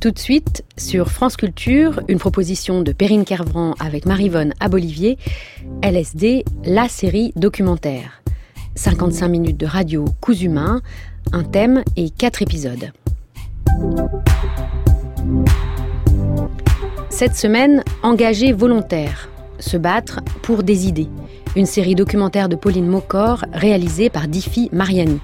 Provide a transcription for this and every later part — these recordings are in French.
Tout de suite, sur France Culture, une proposition de Perrine Kervran avec Maryvonne Abolivier, LSD, la série documentaire. 55 minutes de radio cousu humain, un thème et 4 épisodes. Cette semaine, engagés volontaires, se battre pour des idées. Une série documentaire de Pauline Maucor, réalisée par Diffie Mariani.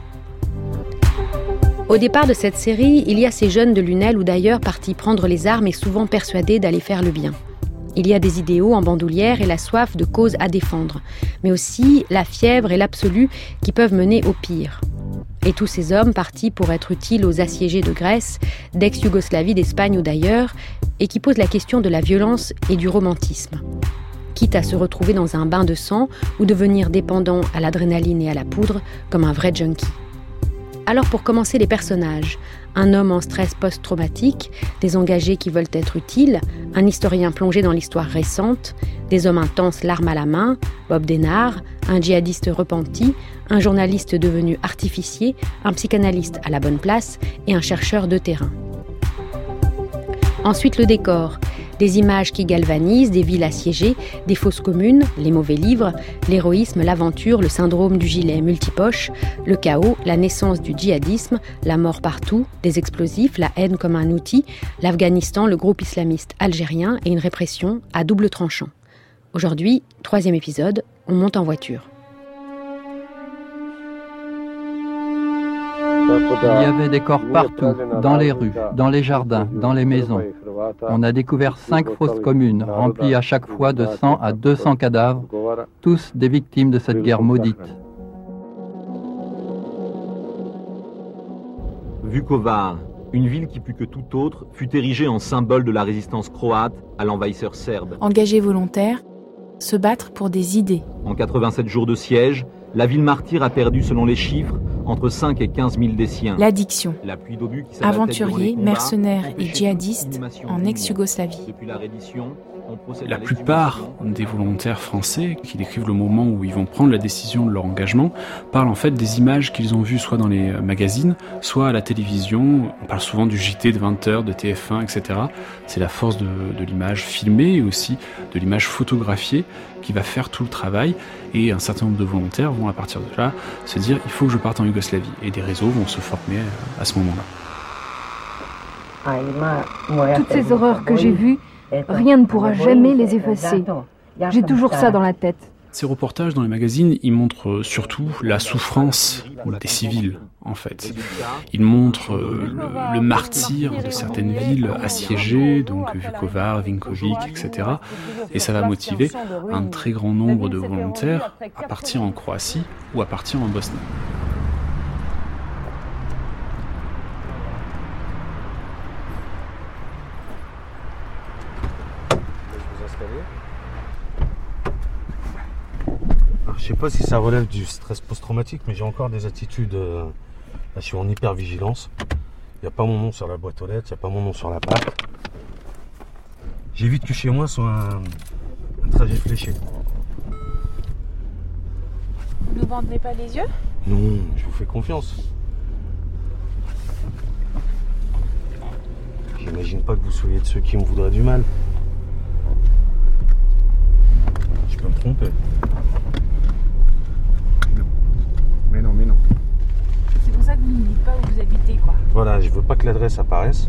Au départ de cette série, il y a ces jeunes de Lunel ou d'ailleurs partis prendre les armes et souvent persuadés d'aller faire le bien. Il y a des idéaux en bandoulière et la soif de cause à défendre, mais aussi la fièvre et l'absolu qui peuvent mener au pire. Et tous ces hommes partis pour être utiles aux assiégés de Grèce, d'ex-Yougoslavie, d'Espagne ou d'ailleurs, et qui posent la question de la violence et du romantisme. Quitte à se retrouver dans un bain de sang ou devenir dépendant à l'adrénaline et à la poudre comme un vrai junkie. Alors pour commencer les personnages, un homme en stress post-traumatique, des engagés qui veulent être utiles, un historien plongé dans l'histoire récente, des hommes intenses l'arme à la main, Bob Denard, un djihadiste repenti, un journaliste devenu artificier, un psychanalyste à la bonne place et un chercheur de terrain. Ensuite le décor, des images qui galvanisent, des villes assiégées, des fausses communes, les mauvais livres, l'héroïsme, l'aventure, le syndrome du gilet multipoche, le chaos, la naissance du djihadisme, la mort partout, des explosifs, la haine comme un outil, l'Afghanistan, le groupe islamiste algérien et une répression à double tranchant. Aujourd'hui, 3e épisode, on monte en voiture. Il y avait des corps partout, dans les rues, dans les jardins, dans les maisons. On a découvert 5 fosses communes, remplies à chaque fois de 100 à 200 cadavres, tous des victimes de cette guerre maudite. Vukovar, une ville qui plus que toute autre fut érigée en symbole de la résistance croate à l'envahisseur serbe. Engagés volontaires, se battre pour des idées. En 87 jours de siège, la ville martyre a perdu, selon les chiffres, entre 5 et 15 000 des siens. L'addiction. La pluie d'obus qui s'abattait Aventuriers, durant les combats, mercenaires et empêchait djihadistes l'inhumation en du ex-Yougoslavie. monde. Depuis la reddition, on procède La à plupart l'exhumation. des volontaires français qui décrivent le moment où ils vont prendre la décision de leur engagement parlent en fait des images qu'ils ont vues soit dans les magazines, soit à la télévision. On parle souvent du JT de 20h, de TF1, etc. C'est la force de l'image filmée et aussi de l'image photographiée qui va faire tout le travail. Et un certain nombre de volontaires vont à partir de là se dire « il faut que je parte en Yougoslavie ». Et des réseaux vont se former à ce moment-là. Toutes ces horreurs que j'ai vues, rien ne pourra jamais les effacer. J'ai toujours ça dans la tête. Ces reportages dans les magazines, ils montrent surtout la souffrance des civils, en fait. Ils montrent le martyre de certaines villes assiégées, donc Vukovar, Vinkovci, etc. Et ça va motiver un très grand nombre de volontaires à partir en Croatie ou à partir en Bosnie. Je sais pas si ça relève du stress post-traumatique, mais j'ai encore des attitudes. Là, je suis en hyper-vigilance. Il n'y a pas mon nom sur la boîte aux lettres, il n'y a pas mon nom sur la plaque. J'évite que chez moi soit un trajet fléché. Vous ne bandez pas les yeux ? Non, je vous fais confiance. J'imagine pas que vous soyez de ceux qui me voudraient du mal. Je peux me tromper. Mais non. C'est pour ça que vous ne dites pas où vous habitez, quoi. Voilà, je veux pas que l'adresse apparaisse.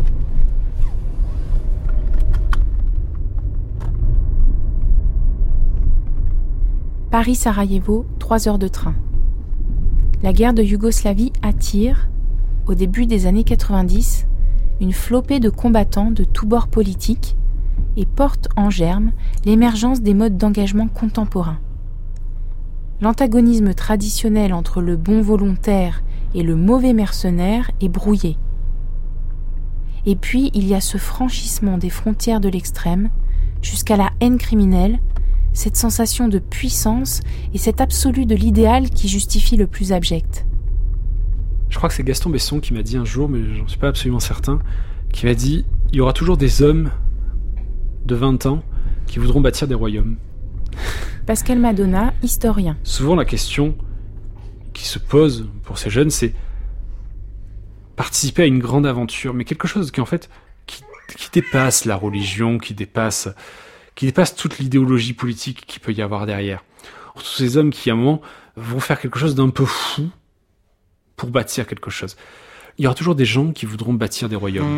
Paris-Sarajevo, 3 heures de train. La guerre de Yougoslavie attire, au début des années 90, une flopée de combattants de tous bords politiques et porte en germe l'émergence des modes d'engagement contemporains. L'antagonisme traditionnel entre le bon volontaire et le mauvais mercenaire est brouillé. Et puis, il y a ce franchissement des frontières de l'extrême, jusqu'à la haine criminelle, cette sensation de puissance et cet absolu de l'idéal qui justifie le plus abject. Je crois que c'est Gaston Besson qui m'a dit un jour, mais j'en suis pas absolument certain, qui m'a dit « il y aura toujours des hommes de 20 ans qui voudront bâtir des royaumes ». Pascal Madonna, historien. Souvent, la question qui se pose pour ces jeunes, c'est participer à une grande aventure, mais quelque chose qui dépasse la religion, qui dépasse toute l'idéologie politique qu'il peut y avoir derrière. Tous ces hommes qui, à un moment, vont faire quelque chose d'un peu fou pour bâtir quelque chose. Il y aura toujours des gens qui voudront bâtir des royaumes.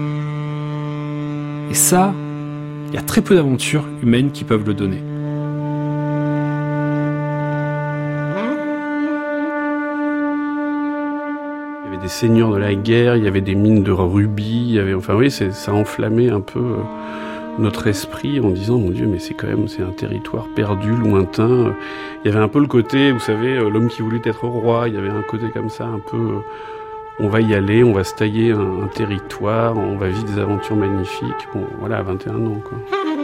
Et ça, il y a très peu d'aventures humaines qui peuvent le donner. Il y avait des seigneurs de la guerre, il y avait des mines de rubis, il y avait, ça enflammait un peu notre esprit en disant, mon Dieu, mais c'est un territoire perdu, lointain. Il y avait un peu le côté, vous savez, l'homme qui voulut être roi, il y avait un côté comme ça, un peu, on va y aller, on va se tailler un territoire, on va vivre des aventures magnifiques. Bon, voilà, à 21 ans, quoi.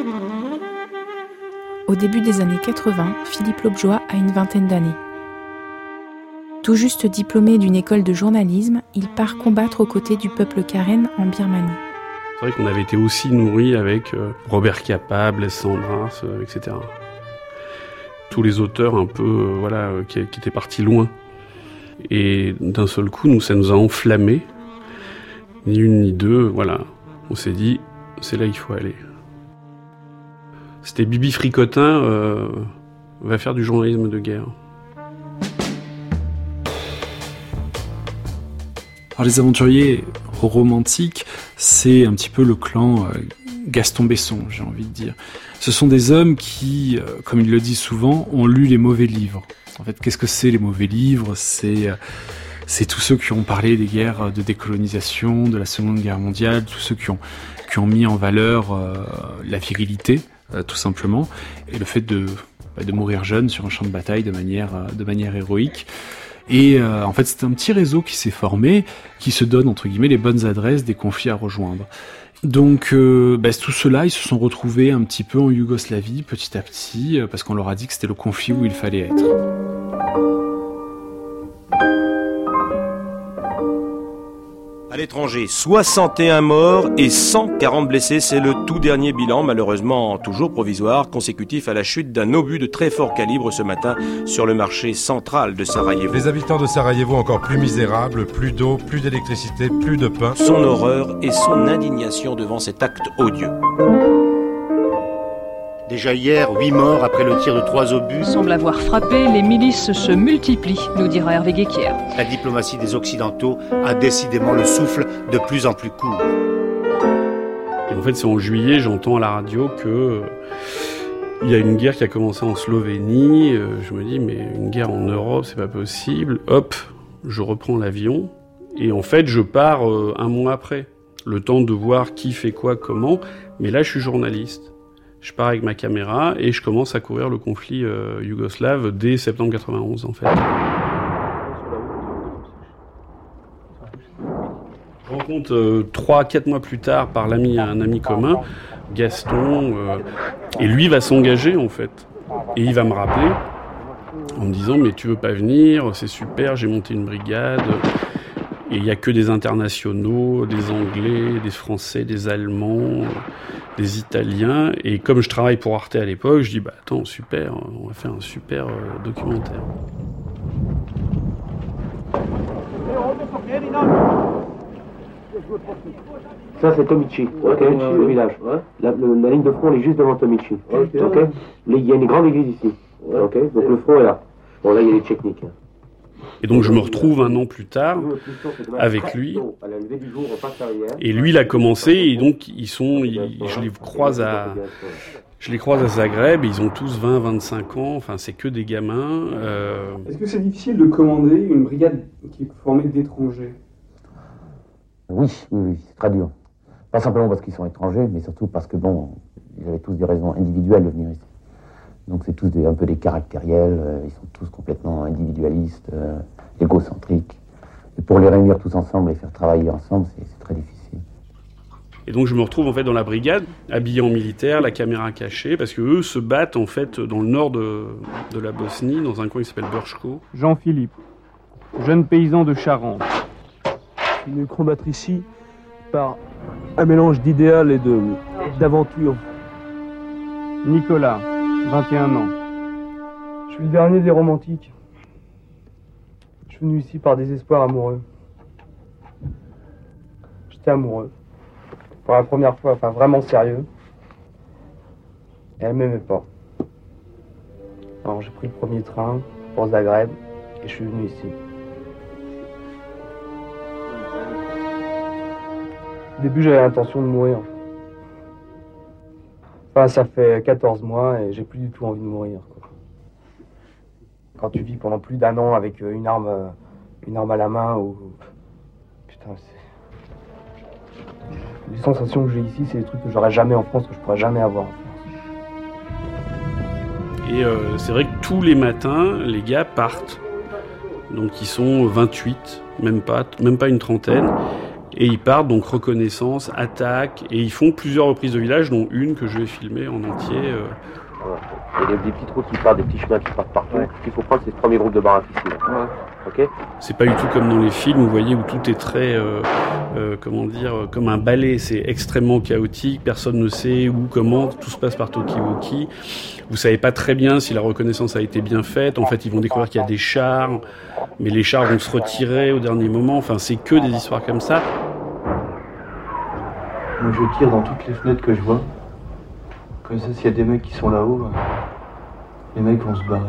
Au début des années 80, Philippe Lobjoie a une vingtaine d'années. Tout juste diplômé d'une école de journalisme, il part combattre aux côtés du peuple Karen en Birmanie. C'est vrai qu'on avait été aussi nourris avec Robert Capa, Blaise Cendrars, etc. Tous les auteurs un peu, qui étaient partis loin. Et d'un seul coup, ça nous a enflammés. Ni une ni deux, voilà. On s'est dit, c'est là qu'il faut aller. C'était Bibi Fricotin, va faire du journalisme de guerre. Alors les aventuriers romantiques, c'est un petit peu le clan Gaston Besson, j'ai envie de dire. Ce sont des hommes qui, comme il le dit souvent, ont lu les mauvais livres. En fait, qu'est-ce que c'est les mauvais livres ? C'est tous ceux qui ont parlé des guerres de décolonisation, de la Seconde Guerre mondiale, tous ceux qui ont mis en valeur la virilité, tout simplement, et le fait de mourir jeune sur un champ de bataille de manière héroïque. Et en fait, c'est un petit réseau qui s'est formé, qui se donne, entre guillemets, les bonnes adresses des conflits à rejoindre. Donc, tous ceux-là, ils se sont retrouvés un petit peu en Yougoslavie, petit à petit, parce qu'on leur a dit que c'était le conflit où il fallait être. À l'étranger, 61 morts et 140 blessés, c'est le tout dernier bilan, malheureusement toujours provisoire, consécutif à la chute d'un obus de très fort calibre ce matin sur le marché central de Sarajevo. Les habitants de Sarajevo encore plus misérables, plus d'eau, plus d'électricité, plus de pain. Son horreur et son indignation devant cet acte odieux. Déjà hier, 8 morts après le tir de 3 obus. Semble avoir frappé, les milices se multiplient, nous dira Hervé Guéquière. La diplomatie des Occidentaux a décidément le souffle de plus en plus court. Et en fait, c'est en juillet, j'entends à la radio que il y a une guerre qui a commencé en Slovénie. Je me dis, mais une guerre en Europe, c'est pas possible. Hop, je reprends l'avion. Et en fait, je pars un mois après. Le temps de voir qui fait quoi, comment. Mais là, je suis journaliste. Je pars avec ma caméra et je commence à couvrir le conflit yougoslave dès septembre 91, en fait. Je rencontre 3-4 mois plus tard par un ami commun, Gaston, et lui va s'engager, en fait. Et il va me rappeler en me disant « Mais tu veux pas venir, c'est super, j'ai monté une brigade. » Et il n'y a que des internationaux, des Anglais, des Français, des Allemands, des Italiens. Et comme je travaille pour Arte à l'époque, je dis, attends, super, on va faire un super documentaire. Ça, c'est Tomichi, le village. La ligne de front, elle est juste devant Tomichi. Il y a une grande église ici. Donc le front est là. Bon, là, il y a les Tchétniks. Et donc je me retrouve un an plus tard avec lui. Et lui, il a commencé, et donc je les croise à Zagreb, et ils ont tous 20-25 ans, enfin c'est que des gamins. Est-ce que c'est difficile de commander une brigade qui est formée d'étrangers ? Oui, c'est très dur. Pas simplement parce qu'ils sont étrangers, mais surtout parce que ils avaient tous des raisons individuelles de venir ici. Donc c'est tous un peu des caractériels, ils sont tous complètement individualistes, égocentriques. Et pour les réunir tous ensemble et faire travailler ensemble, c'est très difficile. Et donc je me retrouve en fait dans la brigade, habillé en militaire, la caméra cachée, parce que eux se battent en fait dans le nord de la Bosnie, dans un coin qui s'appelle Brčko. Jean-Philippe, jeune paysan de Charente. Je suis venu combattre ici par un mélange d'idéal et d'aventure. Nicolas, 21 ans. Je suis le dernier des romantiques. Je suis venu ici par désespoir amoureux. J'étais amoureux. pour la première fois, enfin vraiment sérieux. Et elle m'aimait pas. Alors j'ai pris le premier train pour Zagreb et je suis venu ici. Au début j'avais l'intention de mourir. Enfin ça fait 14 mois et j'ai plus du tout envie de mourir, quoi. Quand tu vis pendant plus d'1 an avec une arme à la main ou... Putain, les sensations que j'ai ici, c'est des trucs que j'aurais jamais en France, que je pourrais jamais avoir en France. Et c'est vrai que tous les matins, les gars partent. Donc ils sont 28, même pas une trentaine. Et ils partent, donc reconnaissance, attaque, et ils font plusieurs reprises de village, dont une que je vais filmer en entier. Il y a des petites routes qui partent, des petits chemins qui partent partout. Ce qu'il faut prendre, c'est le premier groupe de baraques ici. Ouais. Ok. C'est pas du tout comme dans les films, vous voyez, où tout est très, comme un ballet. C'est extrêmement chaotique, personne ne sait où, comment, tout se passe par talkie-walkie. Vous savez pas très bien si la reconnaissance a été bien faite. En fait, ils vont découvrir qu'il y a des chars, mais les chars vont se retirer au dernier moment. Enfin, c'est que des histoires comme ça. Moi, je tire dans toutes les fenêtres que je vois. Comme ça, s'il y a des mecs qui sont là-haut, les mecs vont se barrer.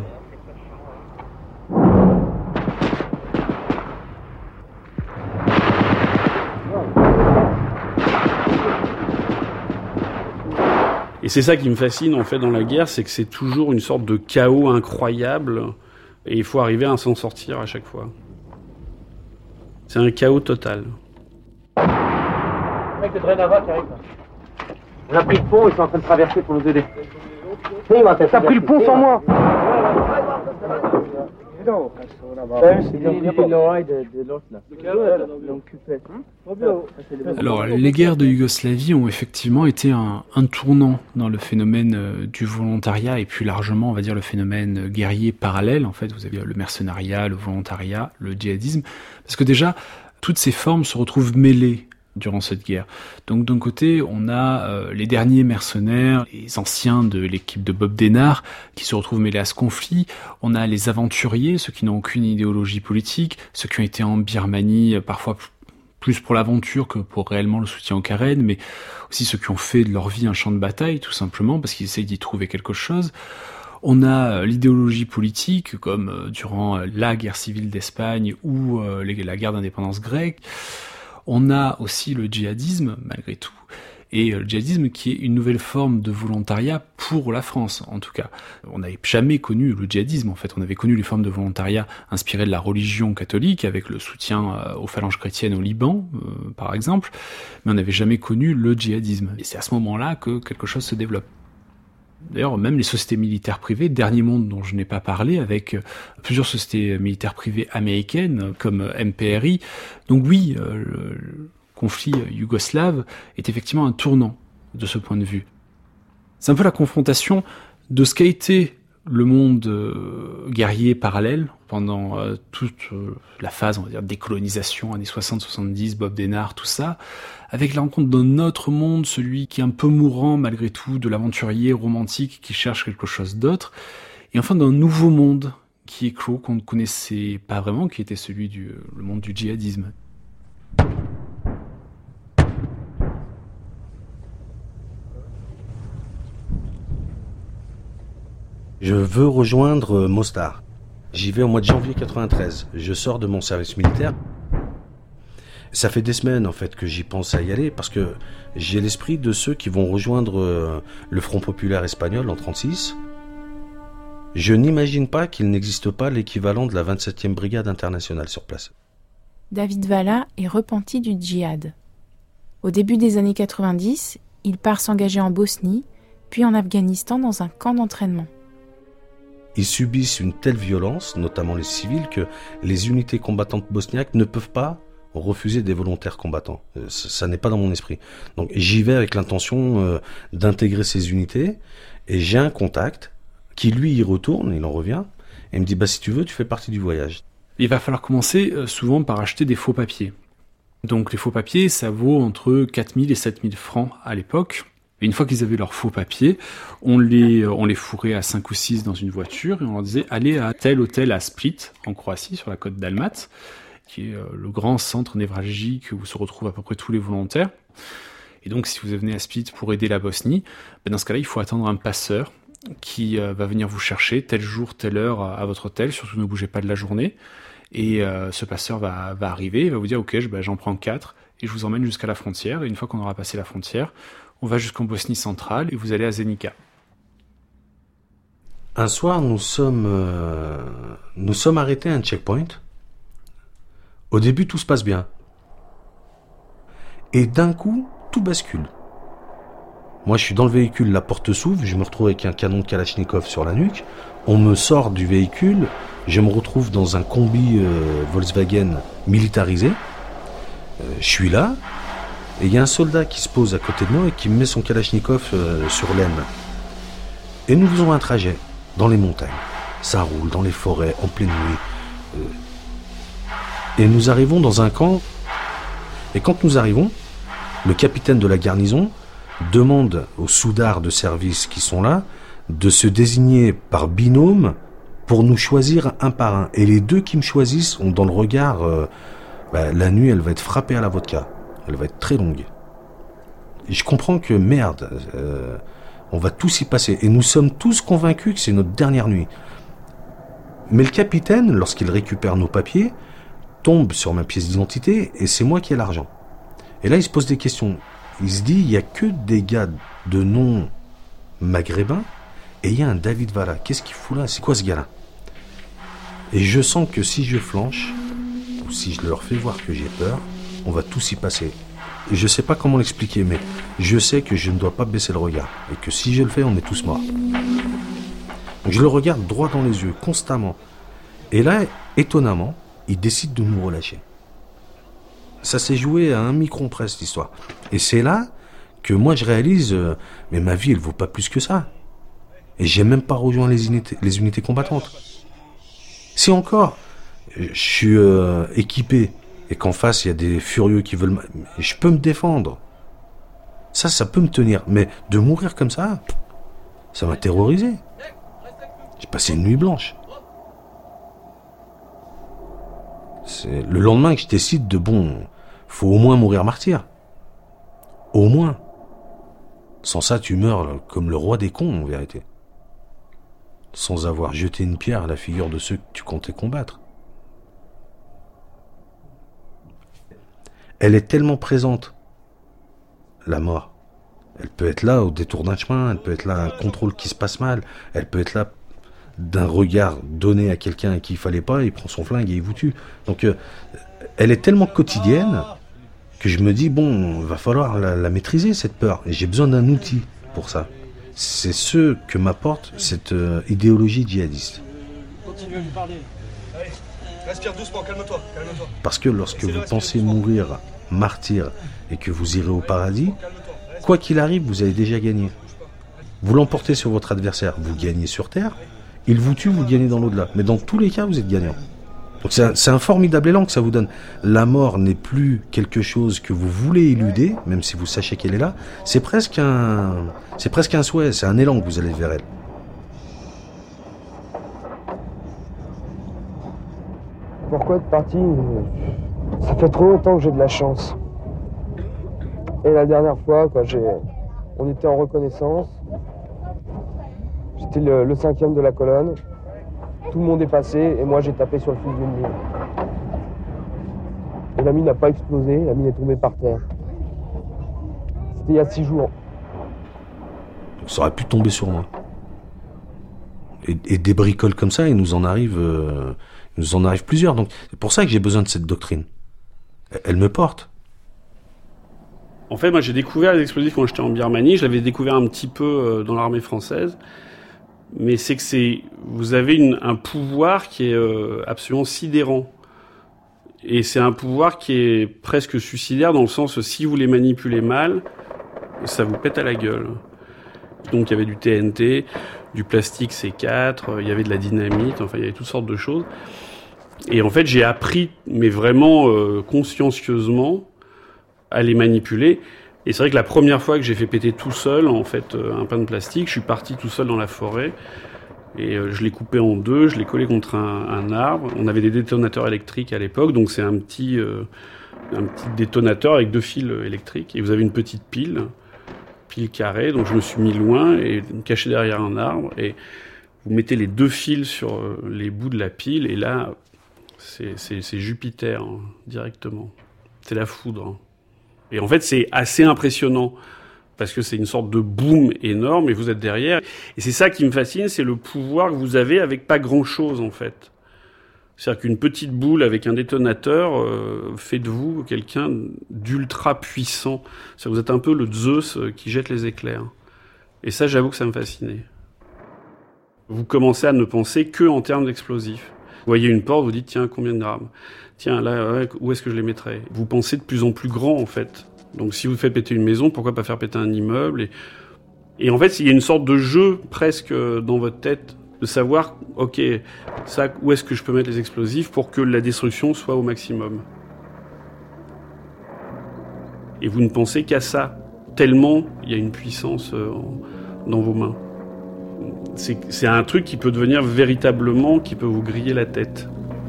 Et c'est ça qui me fascine en fait dans la guerre, c'est que c'est toujours une sorte de chaos incroyable et il faut arriver à s'en sortir à chaque fois. C'est un chaos total. Le mec de Drenava qui arrive. On a pris le pont, ils sont en train de traverser pour nous aider. T'as pris le pont sans moi. Alors, les guerres de Yougoslavie ont effectivement été un tournant dans le phénomène du volontariat et plus largement, on va dire, le phénomène guerrier parallèle. En fait, vous avez le mercenariat, le volontariat, le djihadisme. Parce que déjà, toutes ces formes se retrouvent mêlées durant cette guerre. Donc d'un côté, on a les derniers mercenaires, les anciens de l'équipe de Bob Denard, qui se retrouvent mêlés à ce conflit. On a les aventuriers, ceux qui n'ont aucune idéologie politique, ceux qui ont été en Birmanie, parfois plus pour l'aventure que pour réellement le soutien au Karen, mais aussi ceux qui ont fait de leur vie un champ de bataille, tout simplement, parce qu'ils essayent d'y trouver quelque chose. On a l'idéologie politique, comme durant la guerre civile d'Espagne ou la guerre d'indépendance grecque. On a aussi le djihadisme, malgré tout, et le djihadisme qui est une nouvelle forme de volontariat pour la France, en tout cas. On n'avait jamais connu le djihadisme, en fait. On avait connu les formes de volontariat inspirées de la religion catholique, avec le soutien aux phalanges chrétiennes au Liban, par exemple, mais on n'avait jamais connu le djihadisme. Et c'est à ce moment-là que quelque chose se développe. D'ailleurs, même les sociétés militaires privées, Dernier Monde dont je n'ai pas parlé, avec plusieurs sociétés militaires privées américaines, comme MPRI. Donc oui, le conflit yougoslave est effectivement un tournant de ce point de vue. C'est un peu la confrontation de ce qu'a été le monde guerrier parallèle pendant toute la phase, on va dire, décolonisation, années 60-70, Bob Denard, tout ça, avec la rencontre d'un autre monde, celui qui est un peu mourant malgré tout, de l'aventurier romantique qui cherche quelque chose d'autre, et enfin d'un nouveau monde qui est clos, qu'on ne connaissait pas vraiment, qui était celui le monde du djihadisme. Je veux rejoindre Mostar. J'y vais au mois de janvier 93. Je sors de mon service militaire. Ça fait des semaines en fait que j'y pense à y aller parce que j'ai l'esprit de ceux qui vont rejoindre le Front populaire espagnol en 36. Je n'imagine pas qu'il n'existe pas l'équivalent de la 27e brigade internationale sur place. David Valla est repenti du djihad. Au début des années 90, il part s'engager en Bosnie, puis en Afghanistan dans un camp d'entraînement. Ils subissent une telle violence, notamment les civils, que les unités combattantes bosniaques ne peuvent pas refuser des volontaires combattants. Ça n'est pas dans mon esprit. Donc j'y vais avec l'intention d'intégrer ces unités, et j'ai un contact qui lui y retourne, il en revient, et il me dit si tu veux, tu fais partie du voyage. Il va falloir commencer souvent par acheter des faux papiers. Donc les faux papiers, ça vaut entre 4 000 et 7 000 francs à l'époque. Et une fois qu'ils avaient leurs faux papiers, on les fourrait à 5 ou 6 dans une voiture et on leur disait allez à tel hôtel à Split, en Croatie, sur la côte d'Almat, qui est le grand centre névralgique où se retrouvent à peu près tous les volontaires. Et donc, si vous venez à Split pour aider la Bosnie, dans ce cas-là, il faut attendre un passeur qui va venir vous chercher tel jour, telle heure à votre hôtel. Surtout, ne bougez pas de la journée. Et ce passeur va arriver, il va vous dire « Ok, j'en prends 4 et je vous emmène jusqu'à la frontière. Et une fois qu'on aura passé la frontière, on va jusqu'en Bosnie centrale et vous allez à Zenica. » Un soir, nous sommes arrêtés à un checkpoint. Au début, tout se passe bien. Et d'un coup, tout bascule. Moi, je suis dans le véhicule, la porte s'ouvre, je me retrouve avec un canon de Kalachnikov sur la nuque. On me sort du véhicule, je me retrouve dans un combi Volkswagen militarisé. Je suis là, et il y a un soldat qui se pose à côté de moi et qui me met son Kalachnikov sur l'aine. Et nous faisons un trajet dans les montagnes. Ça roule dans les forêts, en pleine nuit. Et nous arrivons dans un camp. Et quand nous arrivons, le capitaine de la garnison demande aux soudards de service qui sont là de se désigner par binôme pour nous choisir un par un. Et les deux qui me choisissent ont dans le regard, la nuit, elle va être frappée à la vodka. Elle va être très longue. Et je comprends que, merde, on va tous y passer. Et nous sommes tous convaincus que c'est notre dernière nuit. Mais le capitaine, lorsqu'il récupère nos papiers, tombe sur ma pièce d'identité et c'est moi qui ai l'argent. Et là, il se pose des questions. Il se dit, il n'y a que des gars de nom maghrébin et il y a un David Valla. Qu'est-ce qu'il fout là? C'est quoi ce gars-là? Et je sens que si je flanche, ou si je leur fais voir que j'ai peur, on va tous y passer. Et je ne sais pas comment l'expliquer, mais je sais que je ne dois pas baisser le regard. Et que si je le fais, on est tous morts. Donc je le regarde droit dans les yeux, constamment. Et là, étonnamment, il décide de nous relâcher. Ça s'est joué à un micron près, cette histoire. Et c'est là que moi je réalise, mais ma vie elle vaut pas plus que ça. Et j'ai même pas rejoint les unités combattantes. Si encore, je suis équipé et qu'en face il y a des furieux qui veulent, je peux me défendre. Ça peut me tenir. Mais de mourir comme ça m'a terrorisé. J'ai passé une nuit blanche. C'est le lendemain que je décide de faut au moins mourir martyr. Au moins. Sans ça, tu meurs comme le roi des cons, en vérité. Sans avoir jeté une pierre à la figure de ceux que tu comptais combattre. Elle est tellement présente, la mort. Elle peut être là au détour d'un chemin, elle peut être là à un contrôle qui se passe mal, elle peut être là d'un regard donné à quelqu'un à qui il fallait pas, il prend son flingue et il vous tue. Donc elle est tellement quotidienne que je me dis, va falloir la maîtriser, cette peur. Et j'ai besoin d'un outil pour ça. C'est ce que m'apporte cette idéologie djihadiste. Continue à lui parler. Allez, respire doucement, calme-toi. Parce que lorsque vous pensez mourir martyr et que vous irez au paradis, quoi qu'il arrive, vous avez déjà gagné. Vous l'emportez sur votre adversaire, vous gagnez sur terre. Il vous tue, vous gagnez dans l'au-delà. Mais dans tous les cas, vous êtes gagnant. Donc c'est un formidable élan que ça vous donne. La mort n'est plus quelque chose que vous voulez éluder, même si vous sachez qu'elle est là. C'est presque un souhait, c'est un élan que vous allez vers elle. Pourquoi être parti? Ça fait trop longtemps que j'ai de la chance. Et la dernière fois, on était en reconnaissance. J'étais le 5e de la colonne. Tout le monde est passé et moi j'ai tapé sur le fil d'une mine. Et la mine n'a pas explosé, la mine est tombée par terre. C'était il y a 6 jours. Donc ça aurait pu tomber sur moi. Et des bricoles comme ça, il nous en arrive plusieurs. Donc c'est pour ça que j'ai besoin de cette doctrine. Elle me porte. En fait, moi j'ai découvert les explosifs quand j'étais en Birmanie. Je l'avais découvert un petit peu dans l'armée française. Mais c'est que vous avez un pouvoir qui est absolument sidérant. Et c'est un pouvoir qui est presque suicidaire dans le sens où si vous les manipulez mal, ça vous pète à la gueule. Donc il y avait du TNT, du plastique C4, il y avait de la dynamite, enfin il y avait toutes sortes de choses. Et en fait j'ai appris, mais vraiment consciencieusement, à les manipuler. Et c'est vrai que la première fois que j'ai fait péter tout seul, en fait, un pain de plastique, je suis parti tout seul dans la forêt. Et je l'ai coupé en deux, je l'ai collé contre un arbre. On avait des détonateurs électriques à l'époque, donc c'est un petit détonateur avec 2 fils électriques. Et vous avez une petite pile carrée, donc je me suis mis loin et caché derrière un arbre. Et vous mettez les 2 fils sur les bouts de la pile, et là, c'est Jupiter, hein, directement. C'est la foudre. Hein. Et en fait, c'est assez impressionnant. Parce que c'est une sorte de boom énorme et vous êtes derrière. Et c'est ça qui me fascine, c'est le pouvoir que vous avez avec pas grand-chose, en fait. C'est-à-dire qu'une petite boule avec un détonateur fait de vous quelqu'un d'ultra puissant. C'est-à-dire que vous êtes un peu le Zeus qui jette les éclairs. Et ça, j'avoue que ça me fascinait. Vous commencez à ne penser que en termes d'explosifs. Vous voyez une porte, vous dites, tiens, combien de grammes ? Tiens, là, où est-ce que je les mettrais ? Vous pensez de plus en plus grand, en fait. Donc si vous faites péter une maison, pourquoi pas faire péter un immeuble ? Et en fait, il y a une sorte de jeu presque dans votre tête de savoir, ok, ça, où est-ce que je peux mettre les explosifs pour que la destruction soit au maximum ? Et vous ne pensez qu'à ça, tellement il y a une puissance dans vos mains. C'est un truc qui peut devenir véritablement, qui peut vous griller la tête.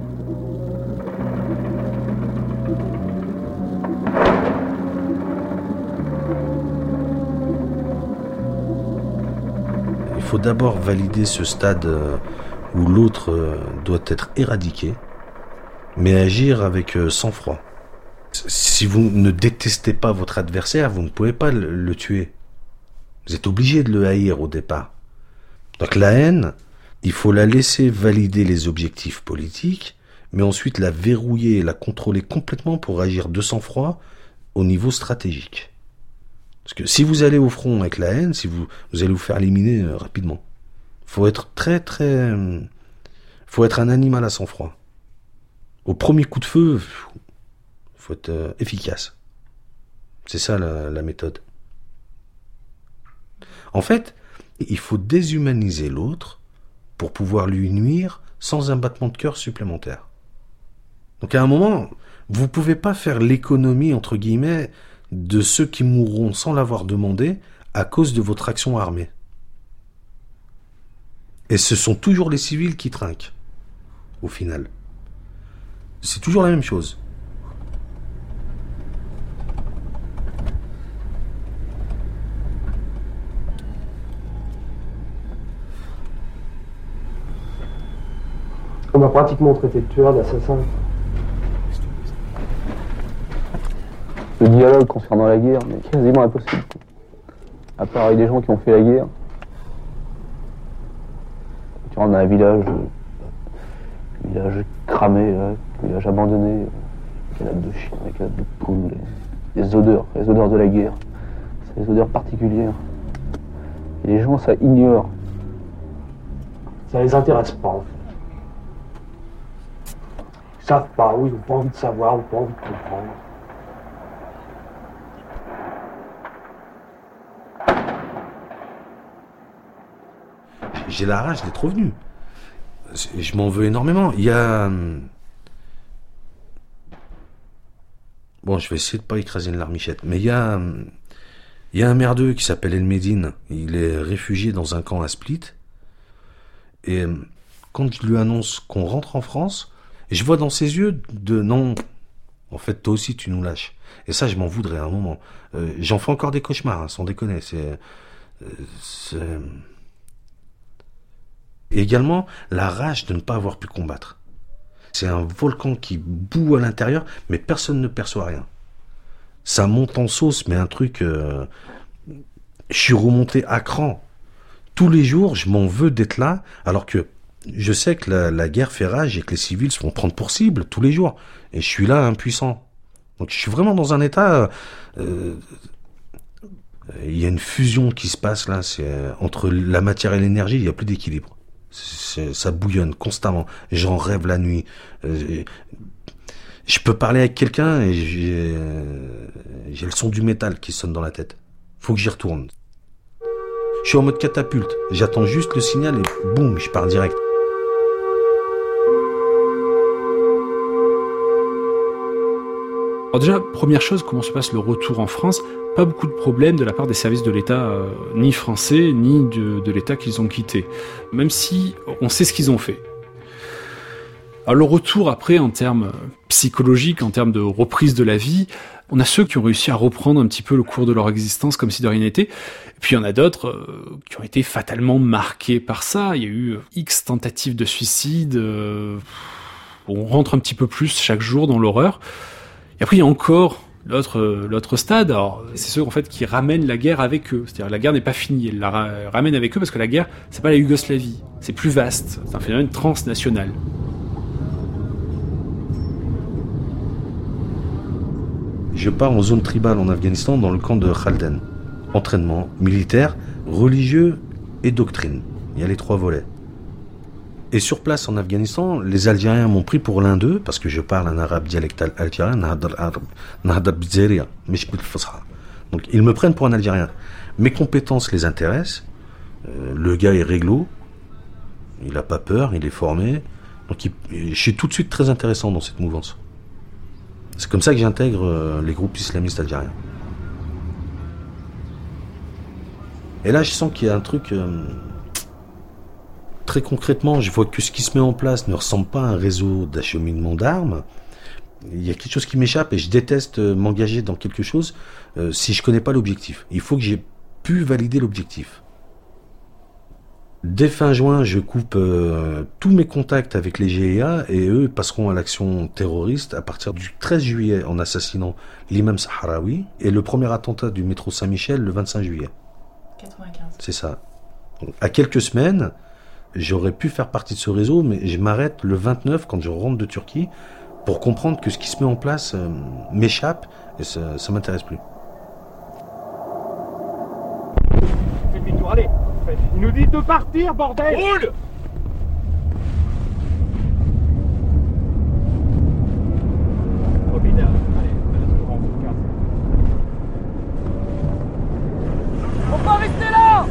Il faut d'abord valider ce stade où l'autre doit être éradiqué, mais agir avec sang-froid. Si vous ne détestez pas votre adversaire, vous ne pouvez pas le tuer. Vous êtes obligé de le haïr au départ. Donc la haine, il faut la laisser valider les objectifs politiques, mais ensuite la verrouiller et la contrôler complètement pour agir de sang-froid au niveau stratégique. Parce que si vous allez au front avec la haine, vous allez vous faire éliminer rapidement. Faut être faut être un animal à sang-froid. Au premier coup de feu, faut être efficace. C'est ça la méthode. En fait, il faut déshumaniser l'autre pour pouvoir lui nuire sans un battement de cœur supplémentaire. Donc à un moment, vous pouvez pas faire l'économie, entre guillemets, de ceux qui mourront sans l'avoir demandé à cause de votre action armée. Et ce sont toujours les civils qui trinquent, au final. C'est toujours la même chose. On m'a pratiquement traité de tueur, d'assassin. Le dialogue concernant la guerre, mais quasiment impossible. À part avec des gens qui ont fait la guerre. Tu rentres dans un village cramé, là, village abandonné, calade de chiens, calade de poules, les odeurs de la guerre. C'est des odeurs particulières. Et les gens, ça ignore. Ça les intéresse pas, en fait. Ils savent pas, ou ils n'ont pas envie de savoir, ou pas envie de comprendre. J'ai la rage d'être revenu. Je m'en veux énormément. Il y a... Bon, je vais essayer de pas écraser une larmichette, mais il y a un merdeux qui s'appelle El Médine. Il est réfugié dans un camp à Split. Et quand je lui annonce qu'on rentre en France, je vois dans ses yeux de non, en fait, toi aussi, tu nous lâches. Et ça, je m'en voudrais à un moment. J'en fais encore des cauchemars, hein, sans déconner. Et également, la rage de ne pas avoir pu combattre. C'est un volcan qui bout à l'intérieur, mais personne ne perçoit rien. Ça monte en sauce, mais un truc... je suis remonté à cran. Tous les jours, je m'en veux d'être là, alors que je sais que la guerre fait rage et que les civils se font prendre pour cible tous les jours. Et je suis là, impuissant. Donc je suis vraiment dans un état... il y a une fusion qui se passe là, entre la matière et l'énergie, il n'y a plus d'équilibre. Ça bouillonne constamment. J'en rêve la nuit. Je peux parler avec quelqu'un et j'ai le son du métal qui sonne dans la tête. Faut que j'y retourne. Je suis en mode catapulte. J'attends juste le signal et boum, je pars direct. Alors déjà, première chose, comment se passe le retour en France ? Pas beaucoup de problèmes de la part des services de l'État, ni français, ni de l'État qu'ils ont quitté. Même si on sait ce qu'ils ont fait. Alors le retour après, en termes psychologiques, en termes de reprise de la vie, on a ceux qui ont réussi à reprendre un petit peu le cours de leur existence comme si de rien n'était. Et puis il y en a d'autres qui ont été fatalement marqués par ça. Il y a eu X tentatives de suicide. On rentre un petit peu plus chaque jour dans l'horreur. Et après il y a encore l'autre stade. Alors c'est ceux en fait qui ramènent la guerre avec eux. C'est-à-dire la guerre n'est pas finie, elle la ramène avec eux parce que la guerre c'est pas la Yougoslavie, c'est plus vaste, c'est un phénomène transnational. Je pars en zone tribale en Afghanistan dans le camp de Khalden. Entraînement militaire, religieux et doctrine. Il y a les 3 volets. Et sur place en Afghanistan, les Algériens m'ont pris pour l'un d'eux, parce que je parle un arabe dialectal algérien, donc ils me prennent pour un Algérien. Mes compétences les intéressent, le gars est réglo, il n'a pas peur, il est formé, donc je suis tout de suite très intéressant dans cette mouvance. C'est comme ça que j'intègre les groupes islamistes algériens. Et là, je sens qu'il y a un truc... très concrètement, je vois que ce qui se met en place ne ressemble pas à un réseau d'acheminement d'armes. Il y a quelque chose qui m'échappe et je déteste m'engager dans quelque chose si je connais pas l'objectif. Il faut que j'ai pu valider l'objectif. Dès fin juin, je coupe tous mes contacts avec les GIA et eux passeront à l'action terroriste à partir du 13 juillet en assassinant l'imam Sahraoui et le premier attentat du métro Saint-Michel le 25 juillet. 95. C'est ça. Donc, à quelques semaines, j'aurais pu faire partie de ce réseau, mais je m'arrête le 29 quand je rentre de Turquie pour comprendre que ce qui se met en place m'échappe et ça m'intéresse plus. Faites demi-tour, allez. Il nous dit de partir, bordel. Roule. Faut pas rester là.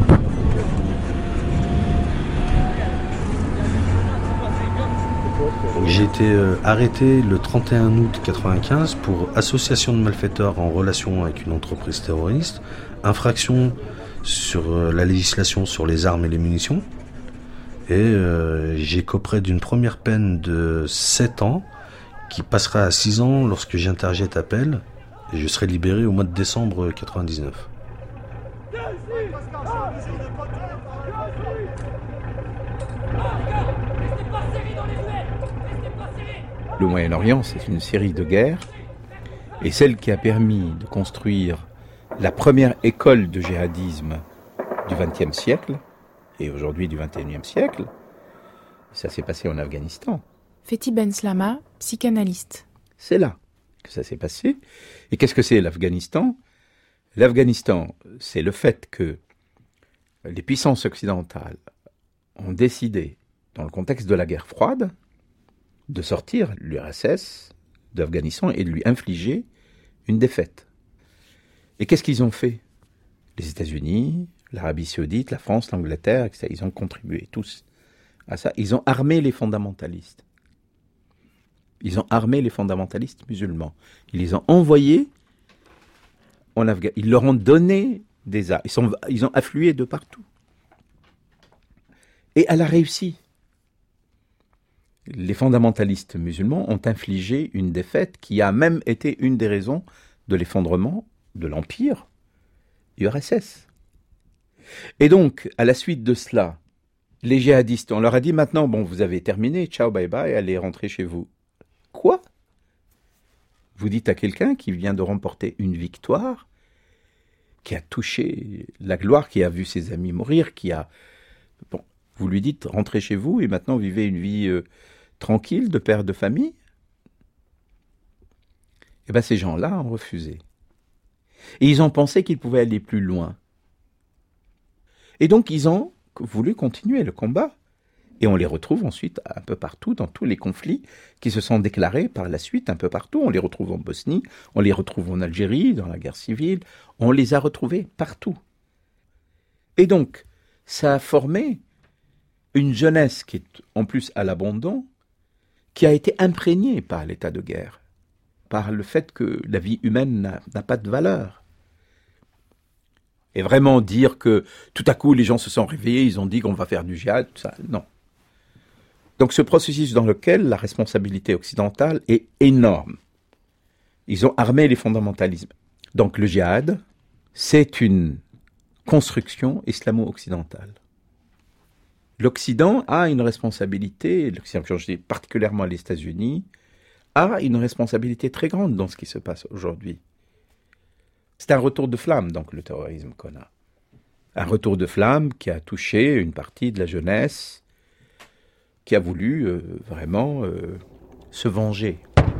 J'ai été arrêté le 31 août 1995 pour association de malfaiteurs en relation avec une entreprise terroriste, infraction sur la législation sur les armes et les munitions, et j'écoperai d'une première peine de 7 ans qui passera à 6 ans lorsque j'interjette appel et je serai libéré au mois de décembre 1999. Le Moyen-Orient, c'est une série de guerres, et celle qui a permis de construire la première école de djihadisme du XXe siècle, et aujourd'hui du XXIe siècle, ça s'est passé en Afghanistan. Fethi Benslama, psychanalyste. C'est là que ça s'est passé. Et qu'est-ce que c'est l'Afghanistan ? L'Afghanistan, c'est le fait que les puissances occidentales ont décidé, dans le contexte de la guerre froide, de sortir l'URSS d'Afghanistan et de lui infliger une défaite. Et qu'est-ce qu'ils ont fait ? Les États-Unis, l'Arabie Saoudite, la France, l'Angleterre, etc., ils ont contribué tous à ça. Ils ont armé les fondamentalistes. Ils ont armé les fondamentalistes musulmans. Ils les ont envoyés en Afghanistan. Ils leur ont donné des armes. Ils ont afflué de partout. Et elle a réussi. Les fondamentalistes musulmans ont infligé une défaite qui a même été une des raisons de l'effondrement de l'Empire URSS. Et donc, à la suite de cela, les djihadistes, on leur a dit maintenant, bon, vous avez terminé, ciao, bye bye, allez rentrer chez vous. Quoi ? Vous dites à quelqu'un qui vient de remporter une victoire, qui a touché la gloire, qui a vu ses amis mourir, qui a... Bon, vous lui dites, rentrez chez vous et maintenant vivez une vie tranquille de père de famille. Eh bien, ces gens-là ont refusé. Et ils ont pensé qu'ils pouvaient aller plus loin. Et donc, ils ont voulu continuer le combat. Et on les retrouve ensuite un peu partout, dans tous les conflits qui se sont déclarés par la suite un peu partout. On les retrouve en Bosnie, on les retrouve en Algérie, dans la guerre civile. On les a retrouvés partout. Et donc, ça a formé une jeunesse qui est en plus à l'abandon, qui a été imprégnée par l'état de guerre. par le fait que la vie humaine n'a pas de valeur. Et vraiment dire que tout à coup les gens se sont réveillés, ils ont dit qu'on va faire du djihad, tout ça, non. Donc ce processus dans lequel la responsabilité occidentale est énorme. Ils ont armé les fondamentalismes. Donc le djihad, c'est une construction islamo-occidentale. L'Occident a une responsabilité, l'Occident, je dis particulièrement les États-Unis, a une responsabilité très grande dans ce qui se passe aujourd'hui. C'est un retour de flamme, donc, le terrorisme qu'on a. Un retour de flamme qui a touché une partie de la jeunesse, qui a voulu vraiment se venger.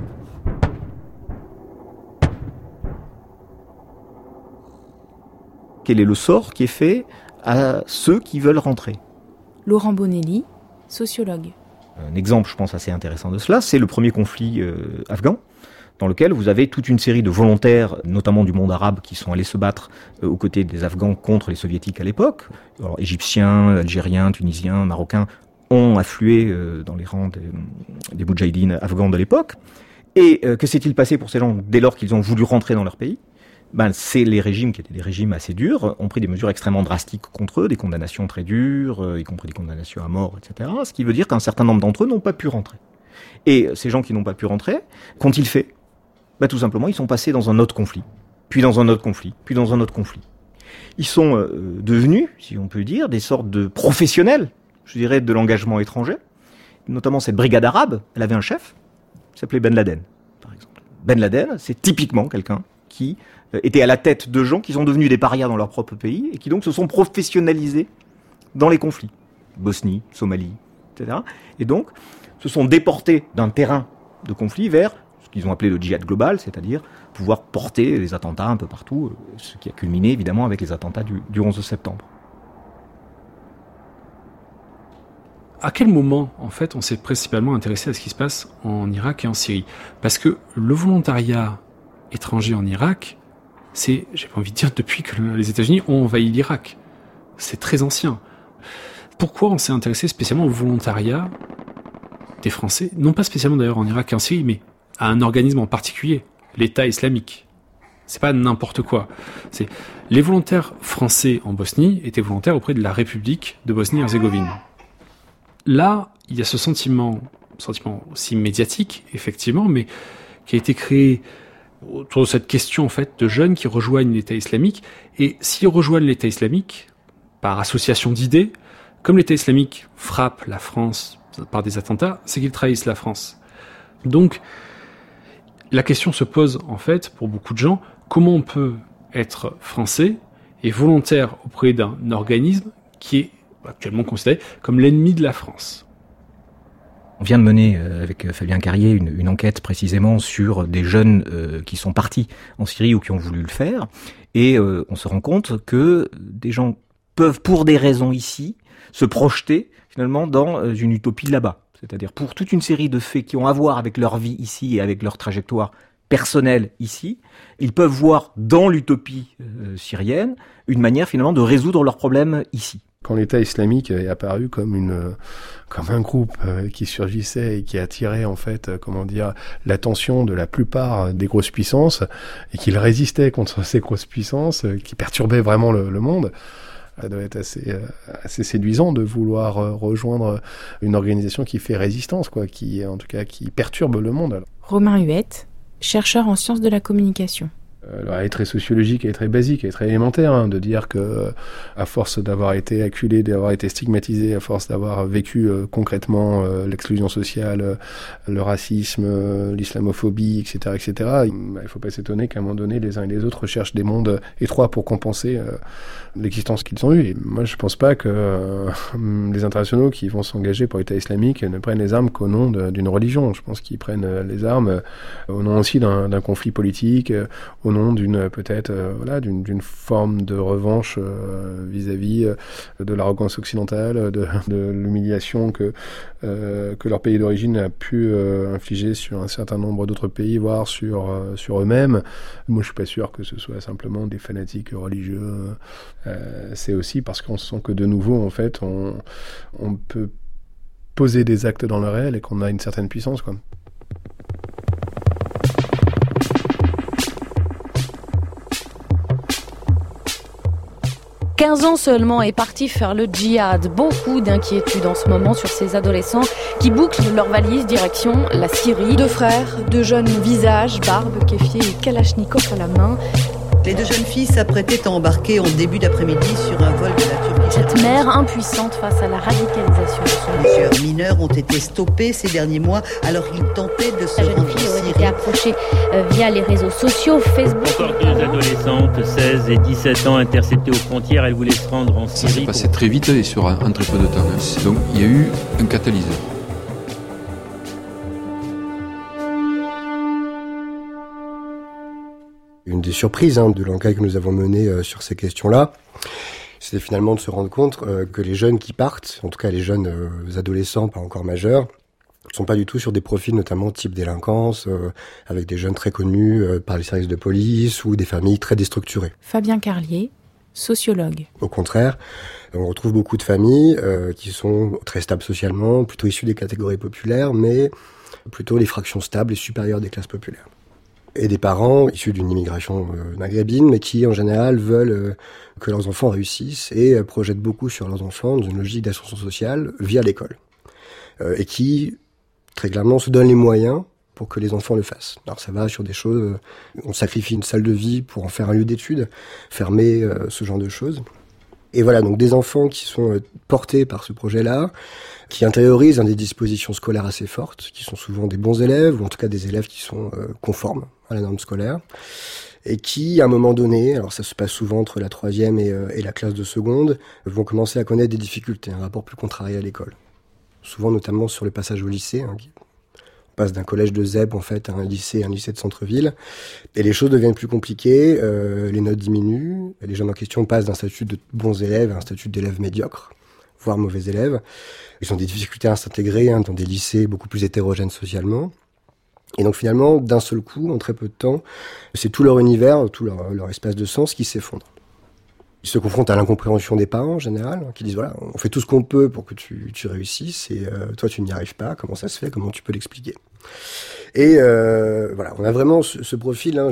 Quel est le sort qui est fait à ceux qui veulent rentrer ? Laurent Bonelli, sociologue. Un exemple, je pense, assez intéressant de cela, c'est le premier conflit afghan, dans lequel vous avez toute une série de volontaires, notamment du monde arabe, qui sont allés se battre aux côtés des Afghans contre les Soviétiques à l'époque. Alors, Égyptiens, Algériens, Tunisiens, Marocains ont afflué dans les rangs des moudjahidines afghans de l'époque. Et que s'est-il passé pour ces gens dès lors qu'ils ont voulu rentrer dans leur pays ? C'est les régimes, qui étaient des régimes assez durs, ont pris des mesures extrêmement drastiques contre eux, des condamnations très dures, y compris des condamnations à mort, etc. Ce qui veut dire qu'un certain nombre d'entre eux n'ont pas pu rentrer. Et ces gens qui n'ont pas pu rentrer, qu'ont-ils fait ? Tout simplement, ils sont passés dans un autre conflit, puis dans un autre conflit, puis dans un autre conflit. Ils sont devenus, si on peut dire, des sortes de professionnels, je dirais, de l'engagement étranger. Notamment cette brigade arabe, elle avait un chef, qui s'appelait Ben Laden, par exemple. Ben Laden, c'est typiquement quelqu'un qui étaient à la tête de gens qui sont devenus des parias dans leur propre pays et qui donc se sont professionnalisés dans les conflits. Bosnie, Somalie, etc. Et donc se sont déportés d'un terrain de conflit vers ce qu'ils ont appelé le djihad global, c'est-à-dire pouvoir porter des attentats un peu partout, ce qui a culminé évidemment avec les attentats du 11 septembre. À quel moment, en fait, on s'est principalement intéressé à ce qui se passe en Irak et en Syrie ? Parce que le volontariat étranger en Irak, c'est, j'ai pas envie de dire, depuis que les États-Unis ont envahi l'Irak. C'est très ancien. Pourquoi on s'est intéressé spécialement au volontariat des Français, non pas spécialement d'ailleurs en Irak et en Syrie, mais à un organisme en particulier, l'État islamique. C'est pas n'importe quoi. C'est les volontaires français en Bosnie étaient volontaires auprès de la République de Bosnie-Herzégovine. Là, il y a ce sentiment aussi médiatique, effectivement, mais qui a été créé autour de cette question en fait de jeunes qui rejoignent l'État islamique. Et s'ils rejoignent l'État islamique par association d'idées, comme l'État islamique frappe la France par des attentats, c'est qu'ils trahissent la France. Donc la question se pose en fait pour beaucoup de gens, comment on peut être français et volontaire auprès d'un organisme qui est actuellement considéré comme l'ennemi de la France ? On vient de mener avec Fabien Carrier une enquête précisément sur des jeunes qui sont partis en Syrie ou qui ont voulu le faire. Et on se rend compte que des gens peuvent, pour des raisons ici, se projeter finalement dans une utopie là-bas. C'est-à-dire pour toute une série de faits qui ont à voir avec leur vie ici et avec leur trajectoire personnelle ici, ils peuvent voir dans l'utopie syrienne une manière finalement de résoudre leurs problèmes ici. Quand l'État islamique est apparu comme un groupe qui surgissait et qui attirait en fait, l'attention de la plupart des grosses puissances et qu'il résistait contre ces grosses puissances qui perturbaient vraiment le monde, ça doit être assez séduisant de vouloir rejoindre une organisation qui fait résistance, qui perturbe le monde. Alors. Romain Huette, chercheur en sciences de la communication. Elle est très sociologique, elle est très basique, elle est très élémentaire, de dire que à force d'avoir été acculé, d'avoir été stigmatisé, à force d'avoir vécu concrètement l'exclusion sociale, le racisme, l'islamophobie, etc., il faut pas s'étonner qu'à un moment donné, les uns et les autres recherchent des mondes étroits pour compenser l'existence qu'ils ont eue. Et moi, je pense pas que les internationaux qui vont s'engager pour l'État islamique ne prennent les armes qu'au nom d'une religion. Je pense qu'ils prennent les armes au nom aussi d'un conflit politique, au nom d'une forme de revanche vis-à-vis de l'arrogance occidentale, de l'humiliation que leur pays d'origine a pu infliger sur un certain nombre d'autres pays, voire sur eux-mêmes. Moi, je suis pas sûr que ce soit simplement des fanatiques religieux. C'est aussi parce qu'on sent que de nouveau, en fait, on peut poser des actes dans le réel et qu'on a une certaine puissance, quoi. 15 ans seulement, est parti faire le djihad. Beaucoup d'inquiétudes en ce moment sur ces adolescents qui bouclent leur valise direction la Syrie. 2 frères, 2 jeunes visages, barbe, kéfier et kalachnikov à la main. Les 2 jeunes filles s'apprêtaient à embarquer en début d'après-midi sur un vol de la Turquie. Cette mère impuissante face à la radicalisation de son enfant. Plusieurs mineurs ont été stoppés ces derniers mois alors ils tentaient de se rendre en Syrie. La jeune fille aurait été approchée via les réseaux sociaux, Facebook. Encore 2 adolescentes, 16 et 17 ans, interceptées aux frontières. Elles voulaient se rendre en Syrie. Ça s'est passé très vite et sur un très peu de temps. Donc il y a eu un catalyseur. Une des surprises de l'enquête que nous avons menée sur ces questions-là, c'est finalement de se rendre compte que les jeunes qui partent, en tout cas les jeunes adolescents pas encore majeurs, ne sont pas du tout sur des profils notamment type délinquance, avec des jeunes très connus par les services de police ou des familles très déstructurées. Fabien Carlier, sociologue. Au contraire, on retrouve beaucoup de familles qui sont très stables socialement, plutôt issues des catégories populaires, mais plutôt les fractions stables et supérieures des classes populaires. Et des parents issus d'une immigration maghrébine, mais qui en général veulent que leurs enfants réussissent et projettent beaucoup sur leurs enfants dans une logique d'ascension sociale via l'école. Et qui, très clairement, se donnent les moyens pour que les enfants le fassent. Alors ça va sur des choses, on sacrifie une salle de vie pour en faire un lieu d'études, fermer ce genre de choses. Et voilà, donc des enfants qui sont portés par ce projet-là, qui intériorisent des dispositions scolaires assez fortes, qui sont souvent des bons élèves, ou en tout cas des élèves qui sont conformes à la norme scolaire, et qui, à un moment donné, alors ça se passe souvent entre la 3e et la classe de seconde, vont commencer à connaître des difficultés, un rapport plus contrarié à l'école. Souvent notamment sur le passage au lycée, on passe d'un collège de ZEP en fait à un lycée de centre-ville, et les choses deviennent plus compliquées, les notes diminuent, les jeunes en question passent d'un statut de bons élèves à un statut d'élèves médiocres, voire mauvais élèves. Ils ont des difficultés à s'intégrer dans des lycées beaucoup plus hétérogènes socialement. Et donc finalement, d'un seul coup, en très peu de temps, c'est tout leur univers, tout leur espace de sens qui s'effondre. Ils se confrontent à l'incompréhension des parents en général, qui disent voilà, on fait tout ce qu'on peut pour que tu réussisses et toi tu n'y arrives pas, comment ça se fait, comment tu peux l'expliquer. Et voilà, on a vraiment ce profil,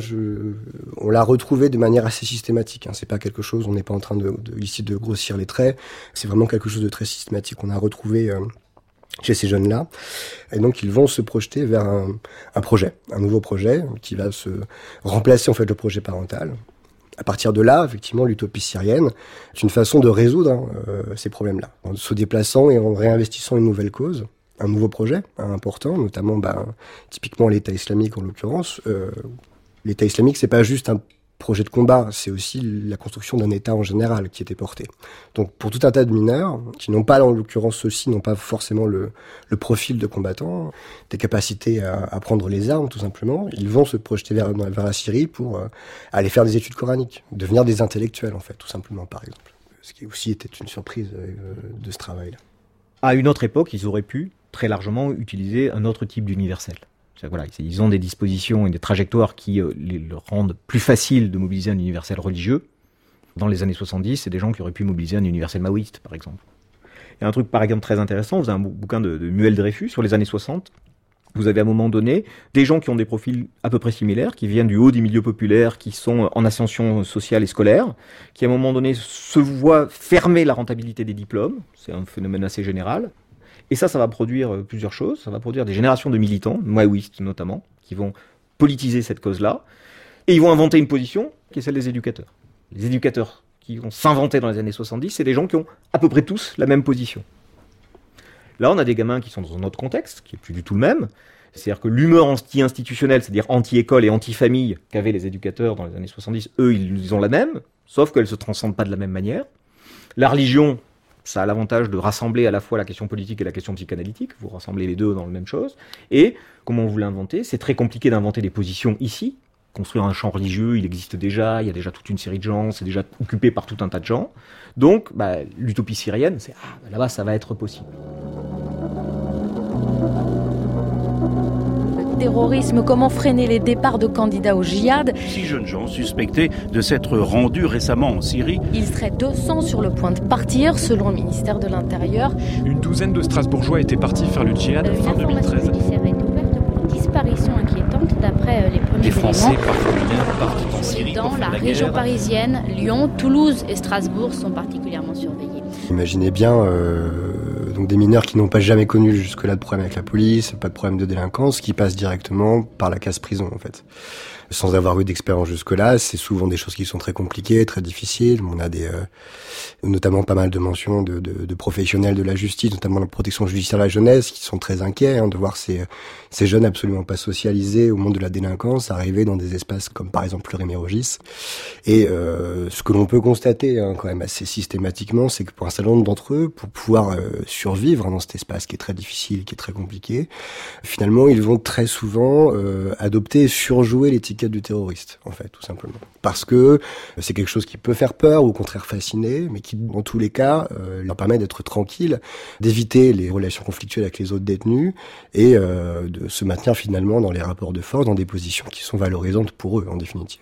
on l'a retrouvé de manière assez systématique. C'est pas quelque chose, on n'est pas en train ici de grossir les traits, c'est vraiment quelque chose de très systématique. On a retrouvé chez ces jeunes-là, et donc ils vont se projeter vers un projet, un nouveau projet qui va se remplacer en fait le projet parental. À partir de là, effectivement, l'utopie syrienne est une façon de résoudre ces problèmes-là, en se déplaçant et en réinvestissant une nouvelle cause, un nouveau projet important, notamment typiquement l'État islamique en l'occurrence. L'État islamique, c'est pas juste un projet de combat, c'est aussi la construction d'un État en général qui était porté. Donc pour tout un tas de mineurs, qui n'ont pas, en l'occurrence ceux-ci, n'ont pas forcément le profil de combattant, des capacités à prendre les armes tout simplement, ils vont se projeter vers la Syrie pour aller faire des études coraniques, devenir des intellectuels en fait, tout simplement par exemple. Ce qui aussi était une surprise de ce travail-là. À une autre époque, ils auraient pu très largement utiliser un autre type d'universel. Voilà, ils ont des dispositions et des trajectoires qui leur rendent plus facile de mobiliser un universel religieux. Dans les années 70, c'est des gens qui auraient pu mobiliser un universel maoïste, par exemple. Il y a un truc, par exemple, très intéressant, vous avez un bouquin de Muel Dreyfus sur les années 60. Vous avez à un moment donné des gens qui ont des profils à peu près similaires, qui viennent du haut des milieux populaires, qui sont en ascension sociale et scolaire, qui à un moment donné se voient fermer la rentabilité des diplômes. C'est un phénomène assez général. Et ça va produire plusieurs choses. Ça va produire des générations de militants, maoïstes notamment, qui vont politiser cette cause-là. Et ils vont inventer une position qui est celle des éducateurs. Les éducateurs qui vont s'inventer dans les années 70, c'est des gens qui ont à peu près tous la même position. Là, on a des gamins qui sont dans un autre contexte, qui n'est plus du tout le même. C'est-à-dire que l'humeur anti-institutionnelle, c'est-à-dire anti-école et anti-famille qu'avaient les éducateurs dans les années 70, eux, ils ont la même, sauf qu'elle ne se transcende pas de la même manière. La religion, ça a l'avantage de rassembler à la fois la question politique et la question psychanalytique. Vous rassemblez les deux dans la même chose. Et comment vous l'inventez ? C'est très compliqué d'inventer des positions ici. Construire un champ religieux, il existe déjà, il y a déjà toute une série de gens, c'est déjà occupé par tout un tas de gens. Donc, l'utopie syrienne, c'est là-bas, ça va être possible. Terrorisme, comment freiner les départs de candidats au djihad. 6 jeunes gens suspectés de s'être rendus récemment en Syrie. Ils seraient 200 sur le point de partir, selon le ministère de l'Intérieur. Une douzaine de Strasbourgeois étaient partis faire le djihad fin 2013. Disparition inquiétante d'après les premiers Des Français éléments. parfois mineurs partent en Syrie Dans la région parisienne, Lyon, Toulouse et Strasbourg sont particulièrement surveillés. Imaginez bien donc des mineurs qui n'ont pas jamais connu jusque-là de problème avec la police, pas de problème de délinquance, qui passent directement par la case prison en fait. Sans avoir eu d'expérience jusque-là, c'est souvent des choses qui sont très compliquées, très difficiles. On a notamment pas mal de mentions de professionnels de la justice, notamment la protection judiciaire de la jeunesse, qui sont très inquiets de voir ces jeunes absolument pas socialisés au monde de la délinquance arriver dans des espaces comme par exemple le Rémy-Rogis. Et ce que l'on peut constater quand même assez systématiquement, c'est que pour un certain nombre d'entre eux, pour pouvoir survivre dans cet espace qui est très difficile, qui est très compliqué, finalement ils vont très souvent adopter et surjouer l'étiquette du terroriste, en fait, tout simplement. Parce que c'est quelque chose qui peut faire peur, ou au contraire fasciner, mais qui, dans tous les cas, leur permet d'être tranquille, d'éviter les relations conflictuelles avec les autres détenus, et de se maintenir finalement dans les rapports de force, dans des positions qui sont valorisantes pour eux, en définitive.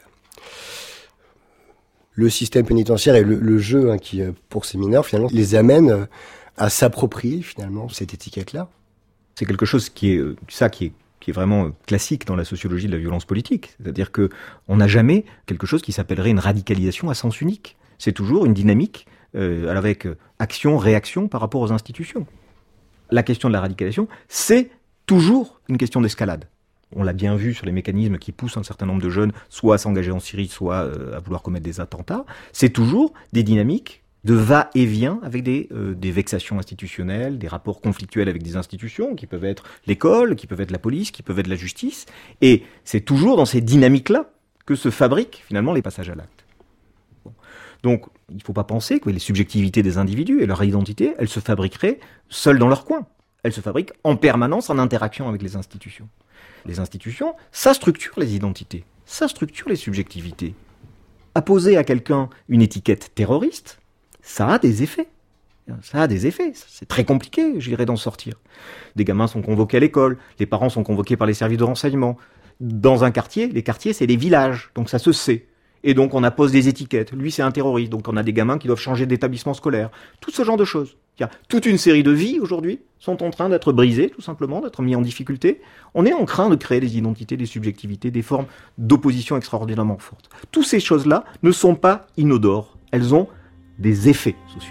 Le système pénitentiaire et le jeu qui, pour ces mineurs, finalement, les amène à s'approprier, finalement, cette étiquette-là. C'est quelque chose qui est vraiment classique dans la sociologie de la violence politique. C'est-à-dire que on n'a jamais quelque chose qui s'appellerait une radicalisation à sens unique. C'est toujours une dynamique avec action-réaction par rapport aux institutions. La question de la radicalisation, c'est toujours une question d'escalade. On l'a bien vu sur les mécanismes qui poussent un certain nombre de jeunes soit à s'engager en Syrie, soit à vouloir commettre des attentats. C'est toujours des dynamiques de va-et-vient avec des vexations institutionnelles, des rapports conflictuels avec des institutions qui peuvent être l'école, qui peuvent être la police, qui peuvent être la justice. Et c'est toujours dans ces dynamiques-là que se fabriquent finalement les passages à l'acte. Bon. Donc il ne faut pas penser que les subjectivités des individus et leur identité, elles se fabriqueraient seules dans leur coin. Elles se fabriquent en permanence en interaction avec les institutions. Les institutions, ça structure les identités, ça structure les subjectivités. Apposer à quelqu'un une étiquette terroriste, ça a des effets. Ça a des effets. C'est très compliqué, je dirais, d'en sortir. Des gamins sont convoqués à l'école, les parents sont convoqués par les services de renseignement. Dans un quartier, les quartiers, c'est des villages, donc ça se sait. Et donc on appose des étiquettes. Lui, c'est un terroriste, donc on a des gamins qui doivent changer d'établissement scolaire. Tout ce genre de choses. Il y a toute une série de vies, aujourd'hui, sont en train d'être brisées, tout simplement, d'être mis en difficulté. On est en train de créer des identités, des subjectivités, des formes d'opposition extraordinairement fortes. Toutes ces choses-là ne sont pas inodores. Elles ont des effets sociaux.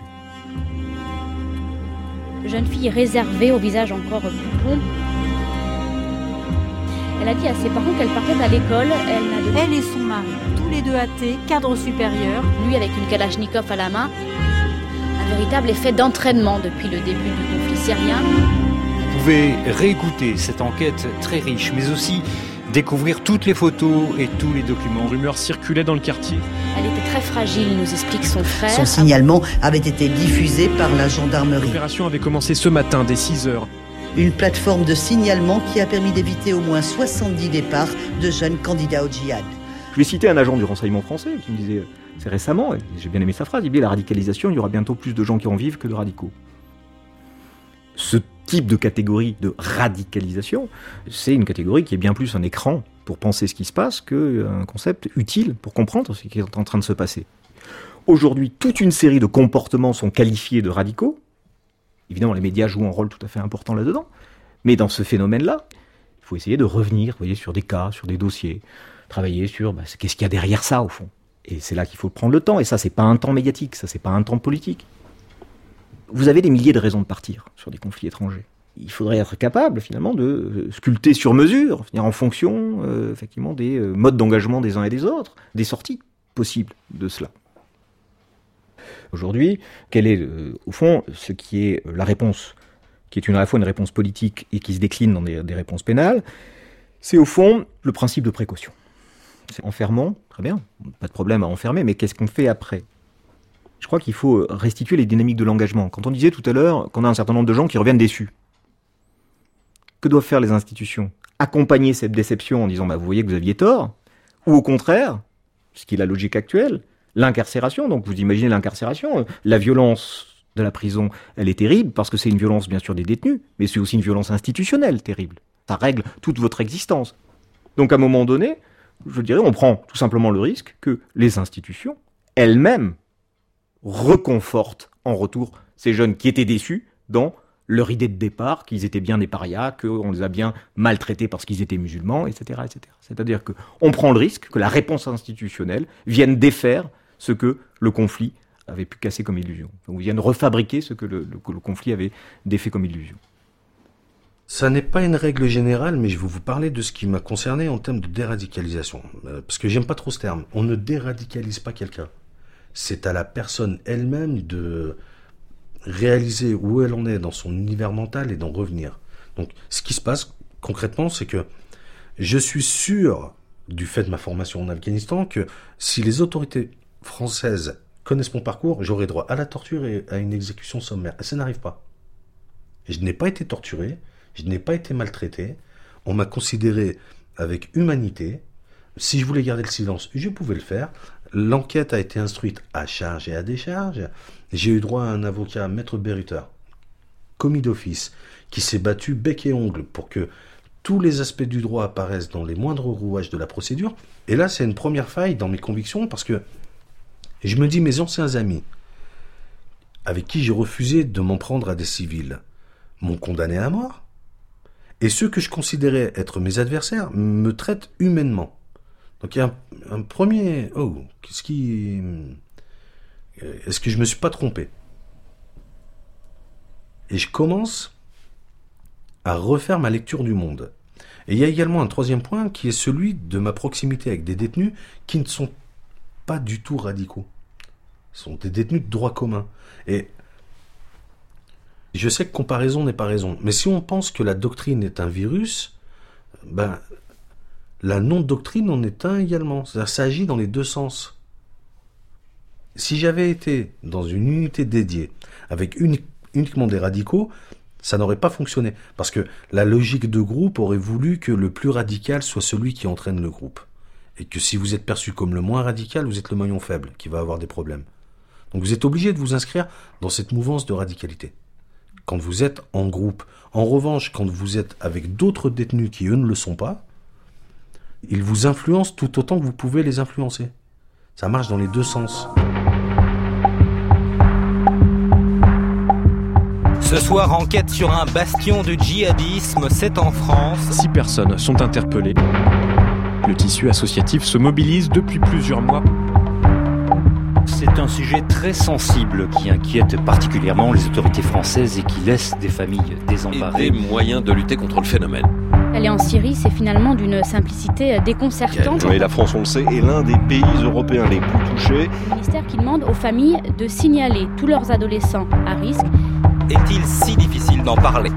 Jeune fille réservée, au visage encore poupon. Elle a dit à ses parents qu'elle partait à l'école. Elle et son mari, tous les deux athées, cadre supérieur. Lui avec une kalachnikov à la main. Un véritable effet d'entraînement depuis le début du conflit syrien. Vous pouvez réécouter cette enquête très riche, mais aussi découvrir toutes les photos et tous les documents. Rumeurs circulaient dans le quartier. Elle était très fragile, nous explique son frère. Son signalement avait été diffusé par la gendarmerie. L'opération avait commencé ce matin dès 6h. Une plateforme de signalement qui a permis d'éviter au moins 70 départs de jeunes candidats au djihad. Je vais citer un agent du renseignement français qui me disait, c'est récemment, et j'ai bien aimé sa phrase, il dit la radicalisation, il y aura bientôt plus de gens qui en vivent que de radicaux. Ce type de catégorie de radicalisation, c'est une catégorie qui est bien plus un écran pour penser ce qui se passe qu'un concept utile pour comprendre ce qui est en train de se passer. Aujourd'hui, toute une série de comportements sont qualifiés de radicaux. Évidemment, les médias jouent un rôle tout à fait important là-dedans. Mais dans ce phénomène-là, il faut essayer de revenir, vous voyez, sur des cas, sur des dossiers, travailler sur qu'est-ce qu'il y a derrière ça, au fond. Et c'est là qu'il faut prendre le temps. Et ça, c'est pas un temps médiatique, ça, c'est pas un temps politique. Vous avez des milliers de raisons de partir sur des conflits étrangers. Il faudrait être capable, finalement, de sculpter sur mesure, en fonction, effectivement, des modes d'engagement des uns et des autres, des sorties possibles de cela. Aujourd'hui, quelle est, au fond, ce qui est la réponse, qui est à la fois une réponse politique et qui se décline dans des réponses pénales, c'est au fond le principe de précaution. C'est enfermant, très bien, pas de problème à enfermer, mais qu'est-ce qu'on fait après ? Je crois qu'il faut restituer les dynamiques de l'engagement. Quand on disait tout à l'heure qu'on a un certain nombre de gens qui reviennent déçus, que doivent faire les institutions ? Accompagner cette déception en disant vous voyez que vous aviez tort, ou au contraire, ce qui est la logique actuelle, l'incarcération. Donc vous imaginez l'incarcération, la violence de la prison, elle est terrible parce que c'est une violence bien sûr des détenus, mais c'est aussi une violence institutionnelle terrible. Ça règle toute votre existence. Donc à un moment donné, je dirais, on prend tout simplement le risque que les institutions elles-mêmes reconfortent en retour ces jeunes qui étaient déçus dans leur idée de départ, qu'ils étaient bien des parias, qu'on les a bien maltraités parce qu'ils étaient musulmans, etc., etc. C'est-à-dire qu'on prend le risque que la réponse institutionnelle vienne défaire ce que le conflit avait pu casser comme illusion. Donc, vienne refabriquer ce que le conflit avait défait comme illusion. Ça n'est pas une règle générale, mais je vais vous parler de ce qui m'a concerné en termes de déradicalisation. Parce que j'aime pas trop ce terme. On ne déradicalise pas quelqu'un. C'est à la personne elle-même de réaliser où elle en est dans son univers mental et d'en revenir. Donc, ce qui se passe concrètement, c'est que je suis sûr, du fait de ma formation en Afghanistan, que si les autorités françaises connaissent mon parcours, j'aurai droit à la torture et à une exécution sommaire. Et ça n'arrive pas. Je n'ai pas été torturé, je n'ai pas été maltraité, on m'a considéré avec humanité. Si je voulais garder le silence, je pouvais le faire. L'enquête a été instruite à charge et à décharge. J'ai eu droit à un avocat, maître Berruter, commis d'office, qui s'est battu bec et ongle pour que tous les aspects du droit apparaissent dans les moindres rouages de la procédure. Et là, c'est une première faille dans mes convictions, parce que je me dis, mes anciens amis, avec qui j'ai refusé de m'en prendre à des civils, m'ont condamné à mort. Et ceux que je considérais être mes adversaires me traitent humainement. Donc il y a un premier... Oh, est-ce que je me suis pas trompé? Et je commence à refaire ma lecture du monde. Et il y a également un troisième point qui est celui de ma proximité avec des détenus qui ne sont pas du tout radicaux. Ce sont des détenus de droit commun. Et je sais que comparaison n'est pas raison, mais si on pense que la doctrine est un virus, ben, la non-doctrine en est un également. C'est-à-dire, ça agit dans les deux sens. Si j'avais été dans une unité dédiée, avec uniquement des radicaux, ça n'aurait pas fonctionné. Parce que la logique de groupe aurait voulu que le plus radical soit celui qui entraîne le groupe. Et que si vous êtes perçu comme le moins radical, vous êtes le maillon faible, qui va avoir des problèmes. Donc vous êtes obligé de vous inscrire dans cette mouvance de radicalité. Quand vous êtes en groupe. En revanche, quand vous êtes avec d'autres détenus qui, eux, ne le sont pas, ils vous influencent tout autant que vous pouvez les influencer. Ça marche dans les deux sens. Ce soir, enquête sur un bastion de djihadisme, c'est en France. 6 personnes sont interpellées. Le tissu associatif se mobilise depuis plusieurs mois. C'est un sujet très sensible qui inquiète particulièrement les autorités françaises et qui laisse des familles désemparées. Et des moyens de lutter contre le phénomène. Aller en Syrie, c'est finalement d'une simplicité déconcertante. Et la France, on le sait, est l'un des pays européens les plus touchés. Le ministère qui demande aux familles de signaler tous leurs adolescents à risque. Est-il si difficile d'en parler?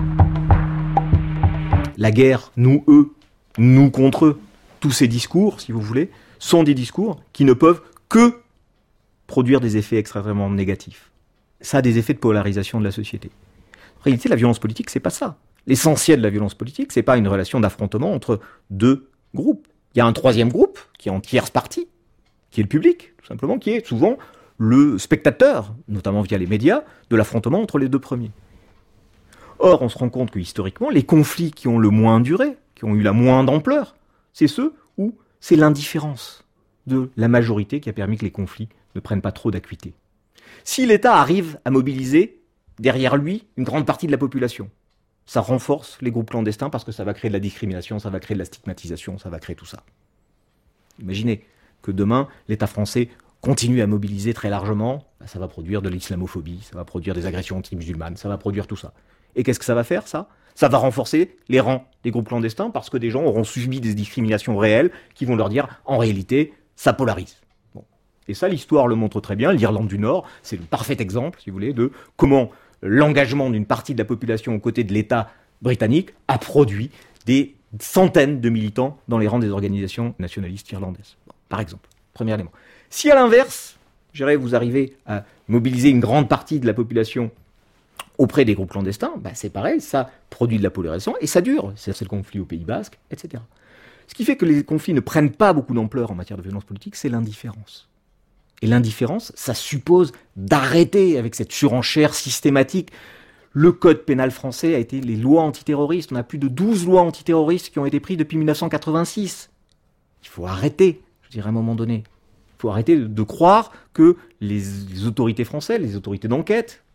La guerre, nous, eux, nous contre eux, tous ces discours, si vous voulez, sont des discours qui ne peuvent que produire des effets extrêmement négatifs. Ça a des effets de polarisation de la société. En réalité, la violence politique, c'est pas ça. L'essentiel de la violence politique, c'est pas une relation d'affrontement entre deux groupes. Il y a un troisième groupe, qui est en tierce partie, qui est le public, tout simplement, qui est souvent le spectateur, notamment via les médias, de l'affrontement entre les deux premiers. Or, on se rend compte que, historiquement, les conflits qui ont le moins duré, qui ont eu la moins d'ampleur, c'est ceux où c'est l'indifférence de la majorité qui a permis que les conflits ne prennent pas trop d'acuité. Si l'État arrive à mobiliser derrière lui une grande partie de la population, ça renforce les groupes clandestins parce que ça va créer de la discrimination, ça va créer de la stigmatisation, ça va créer tout ça. Imaginez que demain, l'État français continue à mobiliser très largement, ça va produire de l'islamophobie, ça va produire des agressions anti-musulmanes, ça va produire tout ça. Et qu'est-ce que ça va faire, ça? Ça va renforcer les rangs des groupes clandestins parce que des gens auront subi des discriminations réelles qui vont leur dire, en réalité, ça polarise. Bon. Et ça, l'histoire le montre très bien. L'Irlande du Nord, c'est le parfait exemple, si vous voulez, de comment l'engagement d'une partie de la population aux côtés de l'État britannique a produit des centaines de militants dans les rangs des organisations nationalistes irlandaises. Bon, par exemple, premier élément. Si à l'inverse, vous arrivez à mobiliser une grande partie de la population auprès des groupes clandestins, c'est pareil, ça produit de la polarisation et ça dure. C'est le conflit au Pays Basque, etc. Ce qui fait que les conflits ne prennent pas beaucoup d'ampleur en matière de violence politique, c'est l'indifférence. Et l'indifférence, ça suppose d'arrêter avec cette surenchère systématique. Le code pénal français a été les lois antiterroristes. On a plus de 12 lois antiterroristes qui ont été prises depuis 1986. Il faut arrêter, je dirais à un moment donné. Il faut arrêter de croire que les autorités françaises, les autorités d'enquête,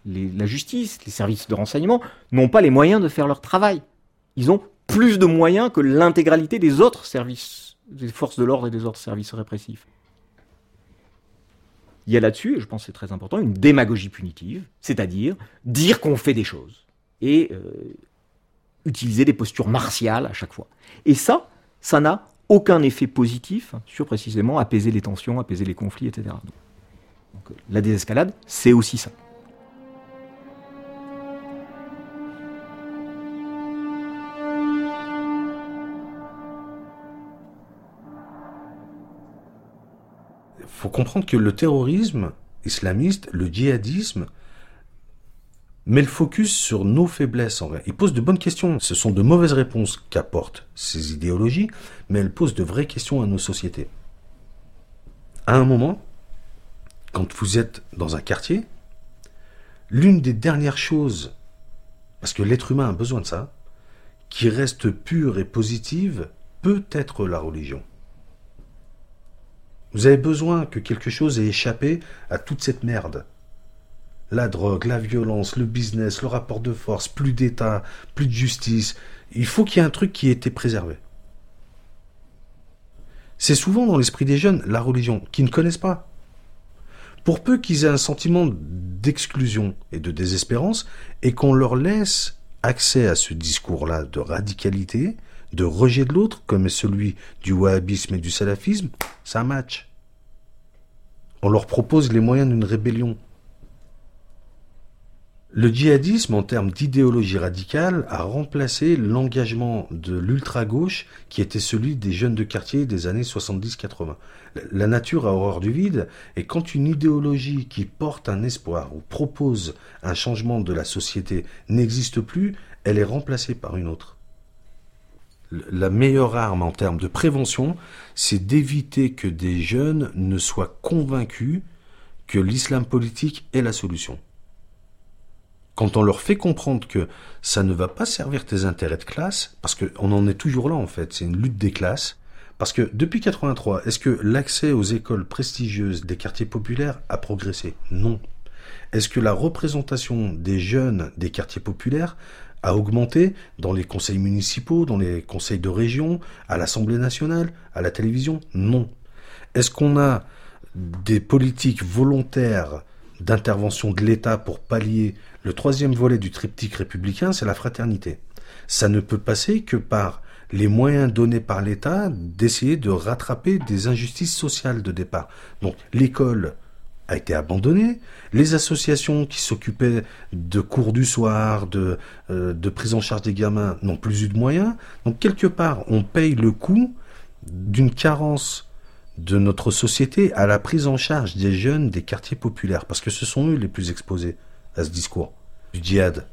la justice, les services de renseignement n'ont pas les moyens de faire leur travail. Ils ont plus de moyens que l'intégralité des autres services, des forces de l'ordre et des autres services répressifs. Il y a là-dessus, et je pense que c'est très important, une démagogie punitive, c'est-à-dire dire qu'on fait des choses et utiliser des postures martiales à chaque fois. Et ça n'a aucun effet positif sur précisément apaiser les tensions, apaiser les conflits, etc. Donc, la désescalade, c'est aussi ça. Il faut comprendre que le terrorisme islamiste, le djihadisme, met le focus sur nos faiblesses en vrai. Il pose de bonnes questions. Ce sont de mauvaises réponses qu'apportent ces idéologies, mais elles posent de vraies questions à nos sociétés. À un moment, quand vous êtes dans un quartier, l'une des dernières choses, parce que l'être humain a besoin de ça, qui reste pure et positive, peut être la religion. Vous avez besoin que quelque chose ait échappé à toute cette merde. La drogue, la violence, le business, le rapport de force, plus d'État, plus de justice. Il faut qu'il y ait un truc qui ait été préservé. C'est souvent dans l'esprit des jeunes la religion, qui ne connaissent pas. Pour peu qu'ils aient un sentiment d'exclusion et de désespérance, et qu'on leur laisse accès à ce discours-là de radicalité, de rejet de l'autre, comme est celui du wahhabisme et du salafisme, ça match. On leur propose les moyens d'une rébellion. Le djihadisme, en termes d'idéologie radicale, a remplacé l'engagement de l'ultra-gauche qui était celui des jeunes de quartier des années 70-80. La nature a horreur du vide, et quand une idéologie qui porte un espoir ou propose un changement de la société n'existe plus, elle est remplacée par une autre. La meilleure arme en termes de prévention, c'est d'éviter que des jeunes ne soient convaincus que l'islam politique est la solution. Quand on leur fait comprendre que ça ne va pas servir tes intérêts de classe, parce qu'on en est toujours là en fait, c'est une lutte des classes, parce que depuis 83, est-ce que l'accès aux écoles prestigieuses des quartiers populaires a progressé? Non. Est-ce que la représentation des jeunes des quartiers populaires a augmenté dans les conseils municipaux, dans les conseils de région, à l'Assemblée nationale, à la télévision? Non. Est-ce qu'on a des politiques volontaires d'intervention de l'État pour pallier le troisième volet du triptyque républicain, c'est la fraternité. Ça ne peut passer que par les moyens donnés par l'État d'essayer de rattraper des injustices sociales de départ. Donc l'école a été abandonnée, les associations qui s'occupaient de cours du soir, de prise en charge des gamins n'ont plus eu de moyens. Donc quelque part, on paye le coût d'une carence de notre société à la prise en charge des jeunes des quartiers populaires, parce que ce sont eux les plus exposés à ce discours du djihad.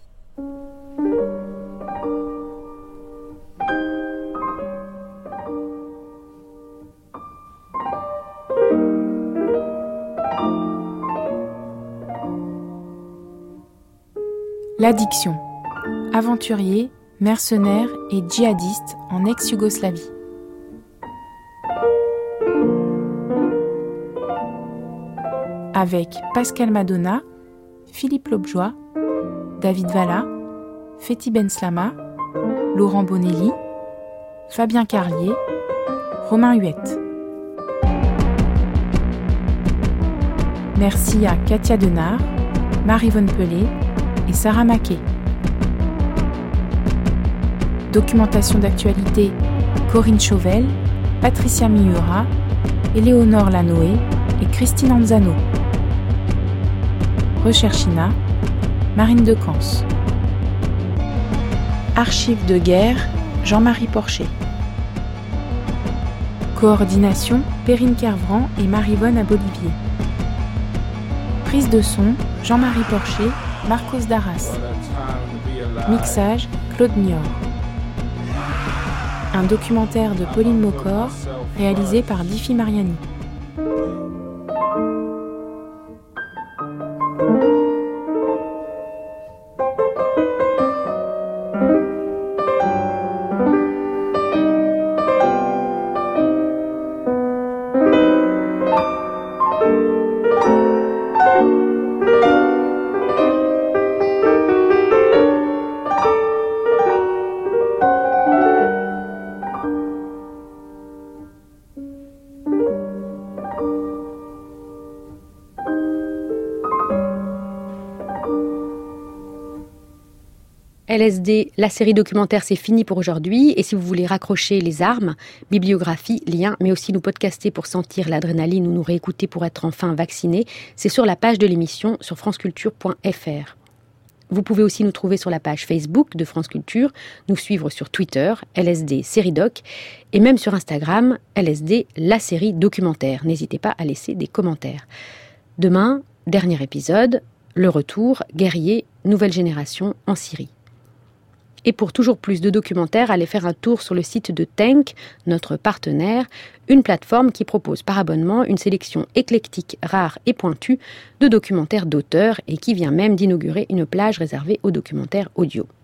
L'addiction. Aventurier, mercenaire et djihadiste en ex-Yougoslavie. Avec Pascal Madonna, Philippe Lobjoie, David Valla, Fethi Benslama, Laurent Bonelli, Fabien Carlier, Romain Huette. Merci à Katia Denard, Marie-Vonne Pelé et Sarah Maquet. Documentation d'actualité, Corinne Chauvel, Patricia Miura, Éléonore Lanoé et Christine Anzano. Recherche INA, Marine Decans. Archives de guerre, Jean-Marie Porcher. Coordination, Perrine Kervran et Marie-Vonne Abolivier. Prise de son, Jean-Marie Porcher, Marcos Darras. Mixage, Claude Niort. Un documentaire de Pauline Mocor, réalisé par Diffie Mariani. LSD, la série documentaire, c'est fini pour aujourd'hui. Et si vous voulez raccrocher les armes, bibliographie, liens, mais aussi nous podcaster pour sentir l'adrénaline ou nous réécouter pour être enfin vacciné, c'est sur la page de l'émission sur franceculture.fr. Vous pouvez aussi nous trouver sur la page Facebook de France Culture, nous suivre sur Twitter, LSD Série Doc, et même sur Instagram, LSD la série documentaire. N'hésitez pas à laisser des commentaires. Demain, dernier épisode, le retour, guerrier, nouvelle génération en Syrie. Et pour toujours plus de documentaires, allez faire un tour sur le site de Tenk, notre partenaire, une plateforme qui propose par abonnement une sélection éclectique, rare et pointue de documentaires d'auteurs et qui vient même d'inaugurer une plage réservée aux documentaires audio.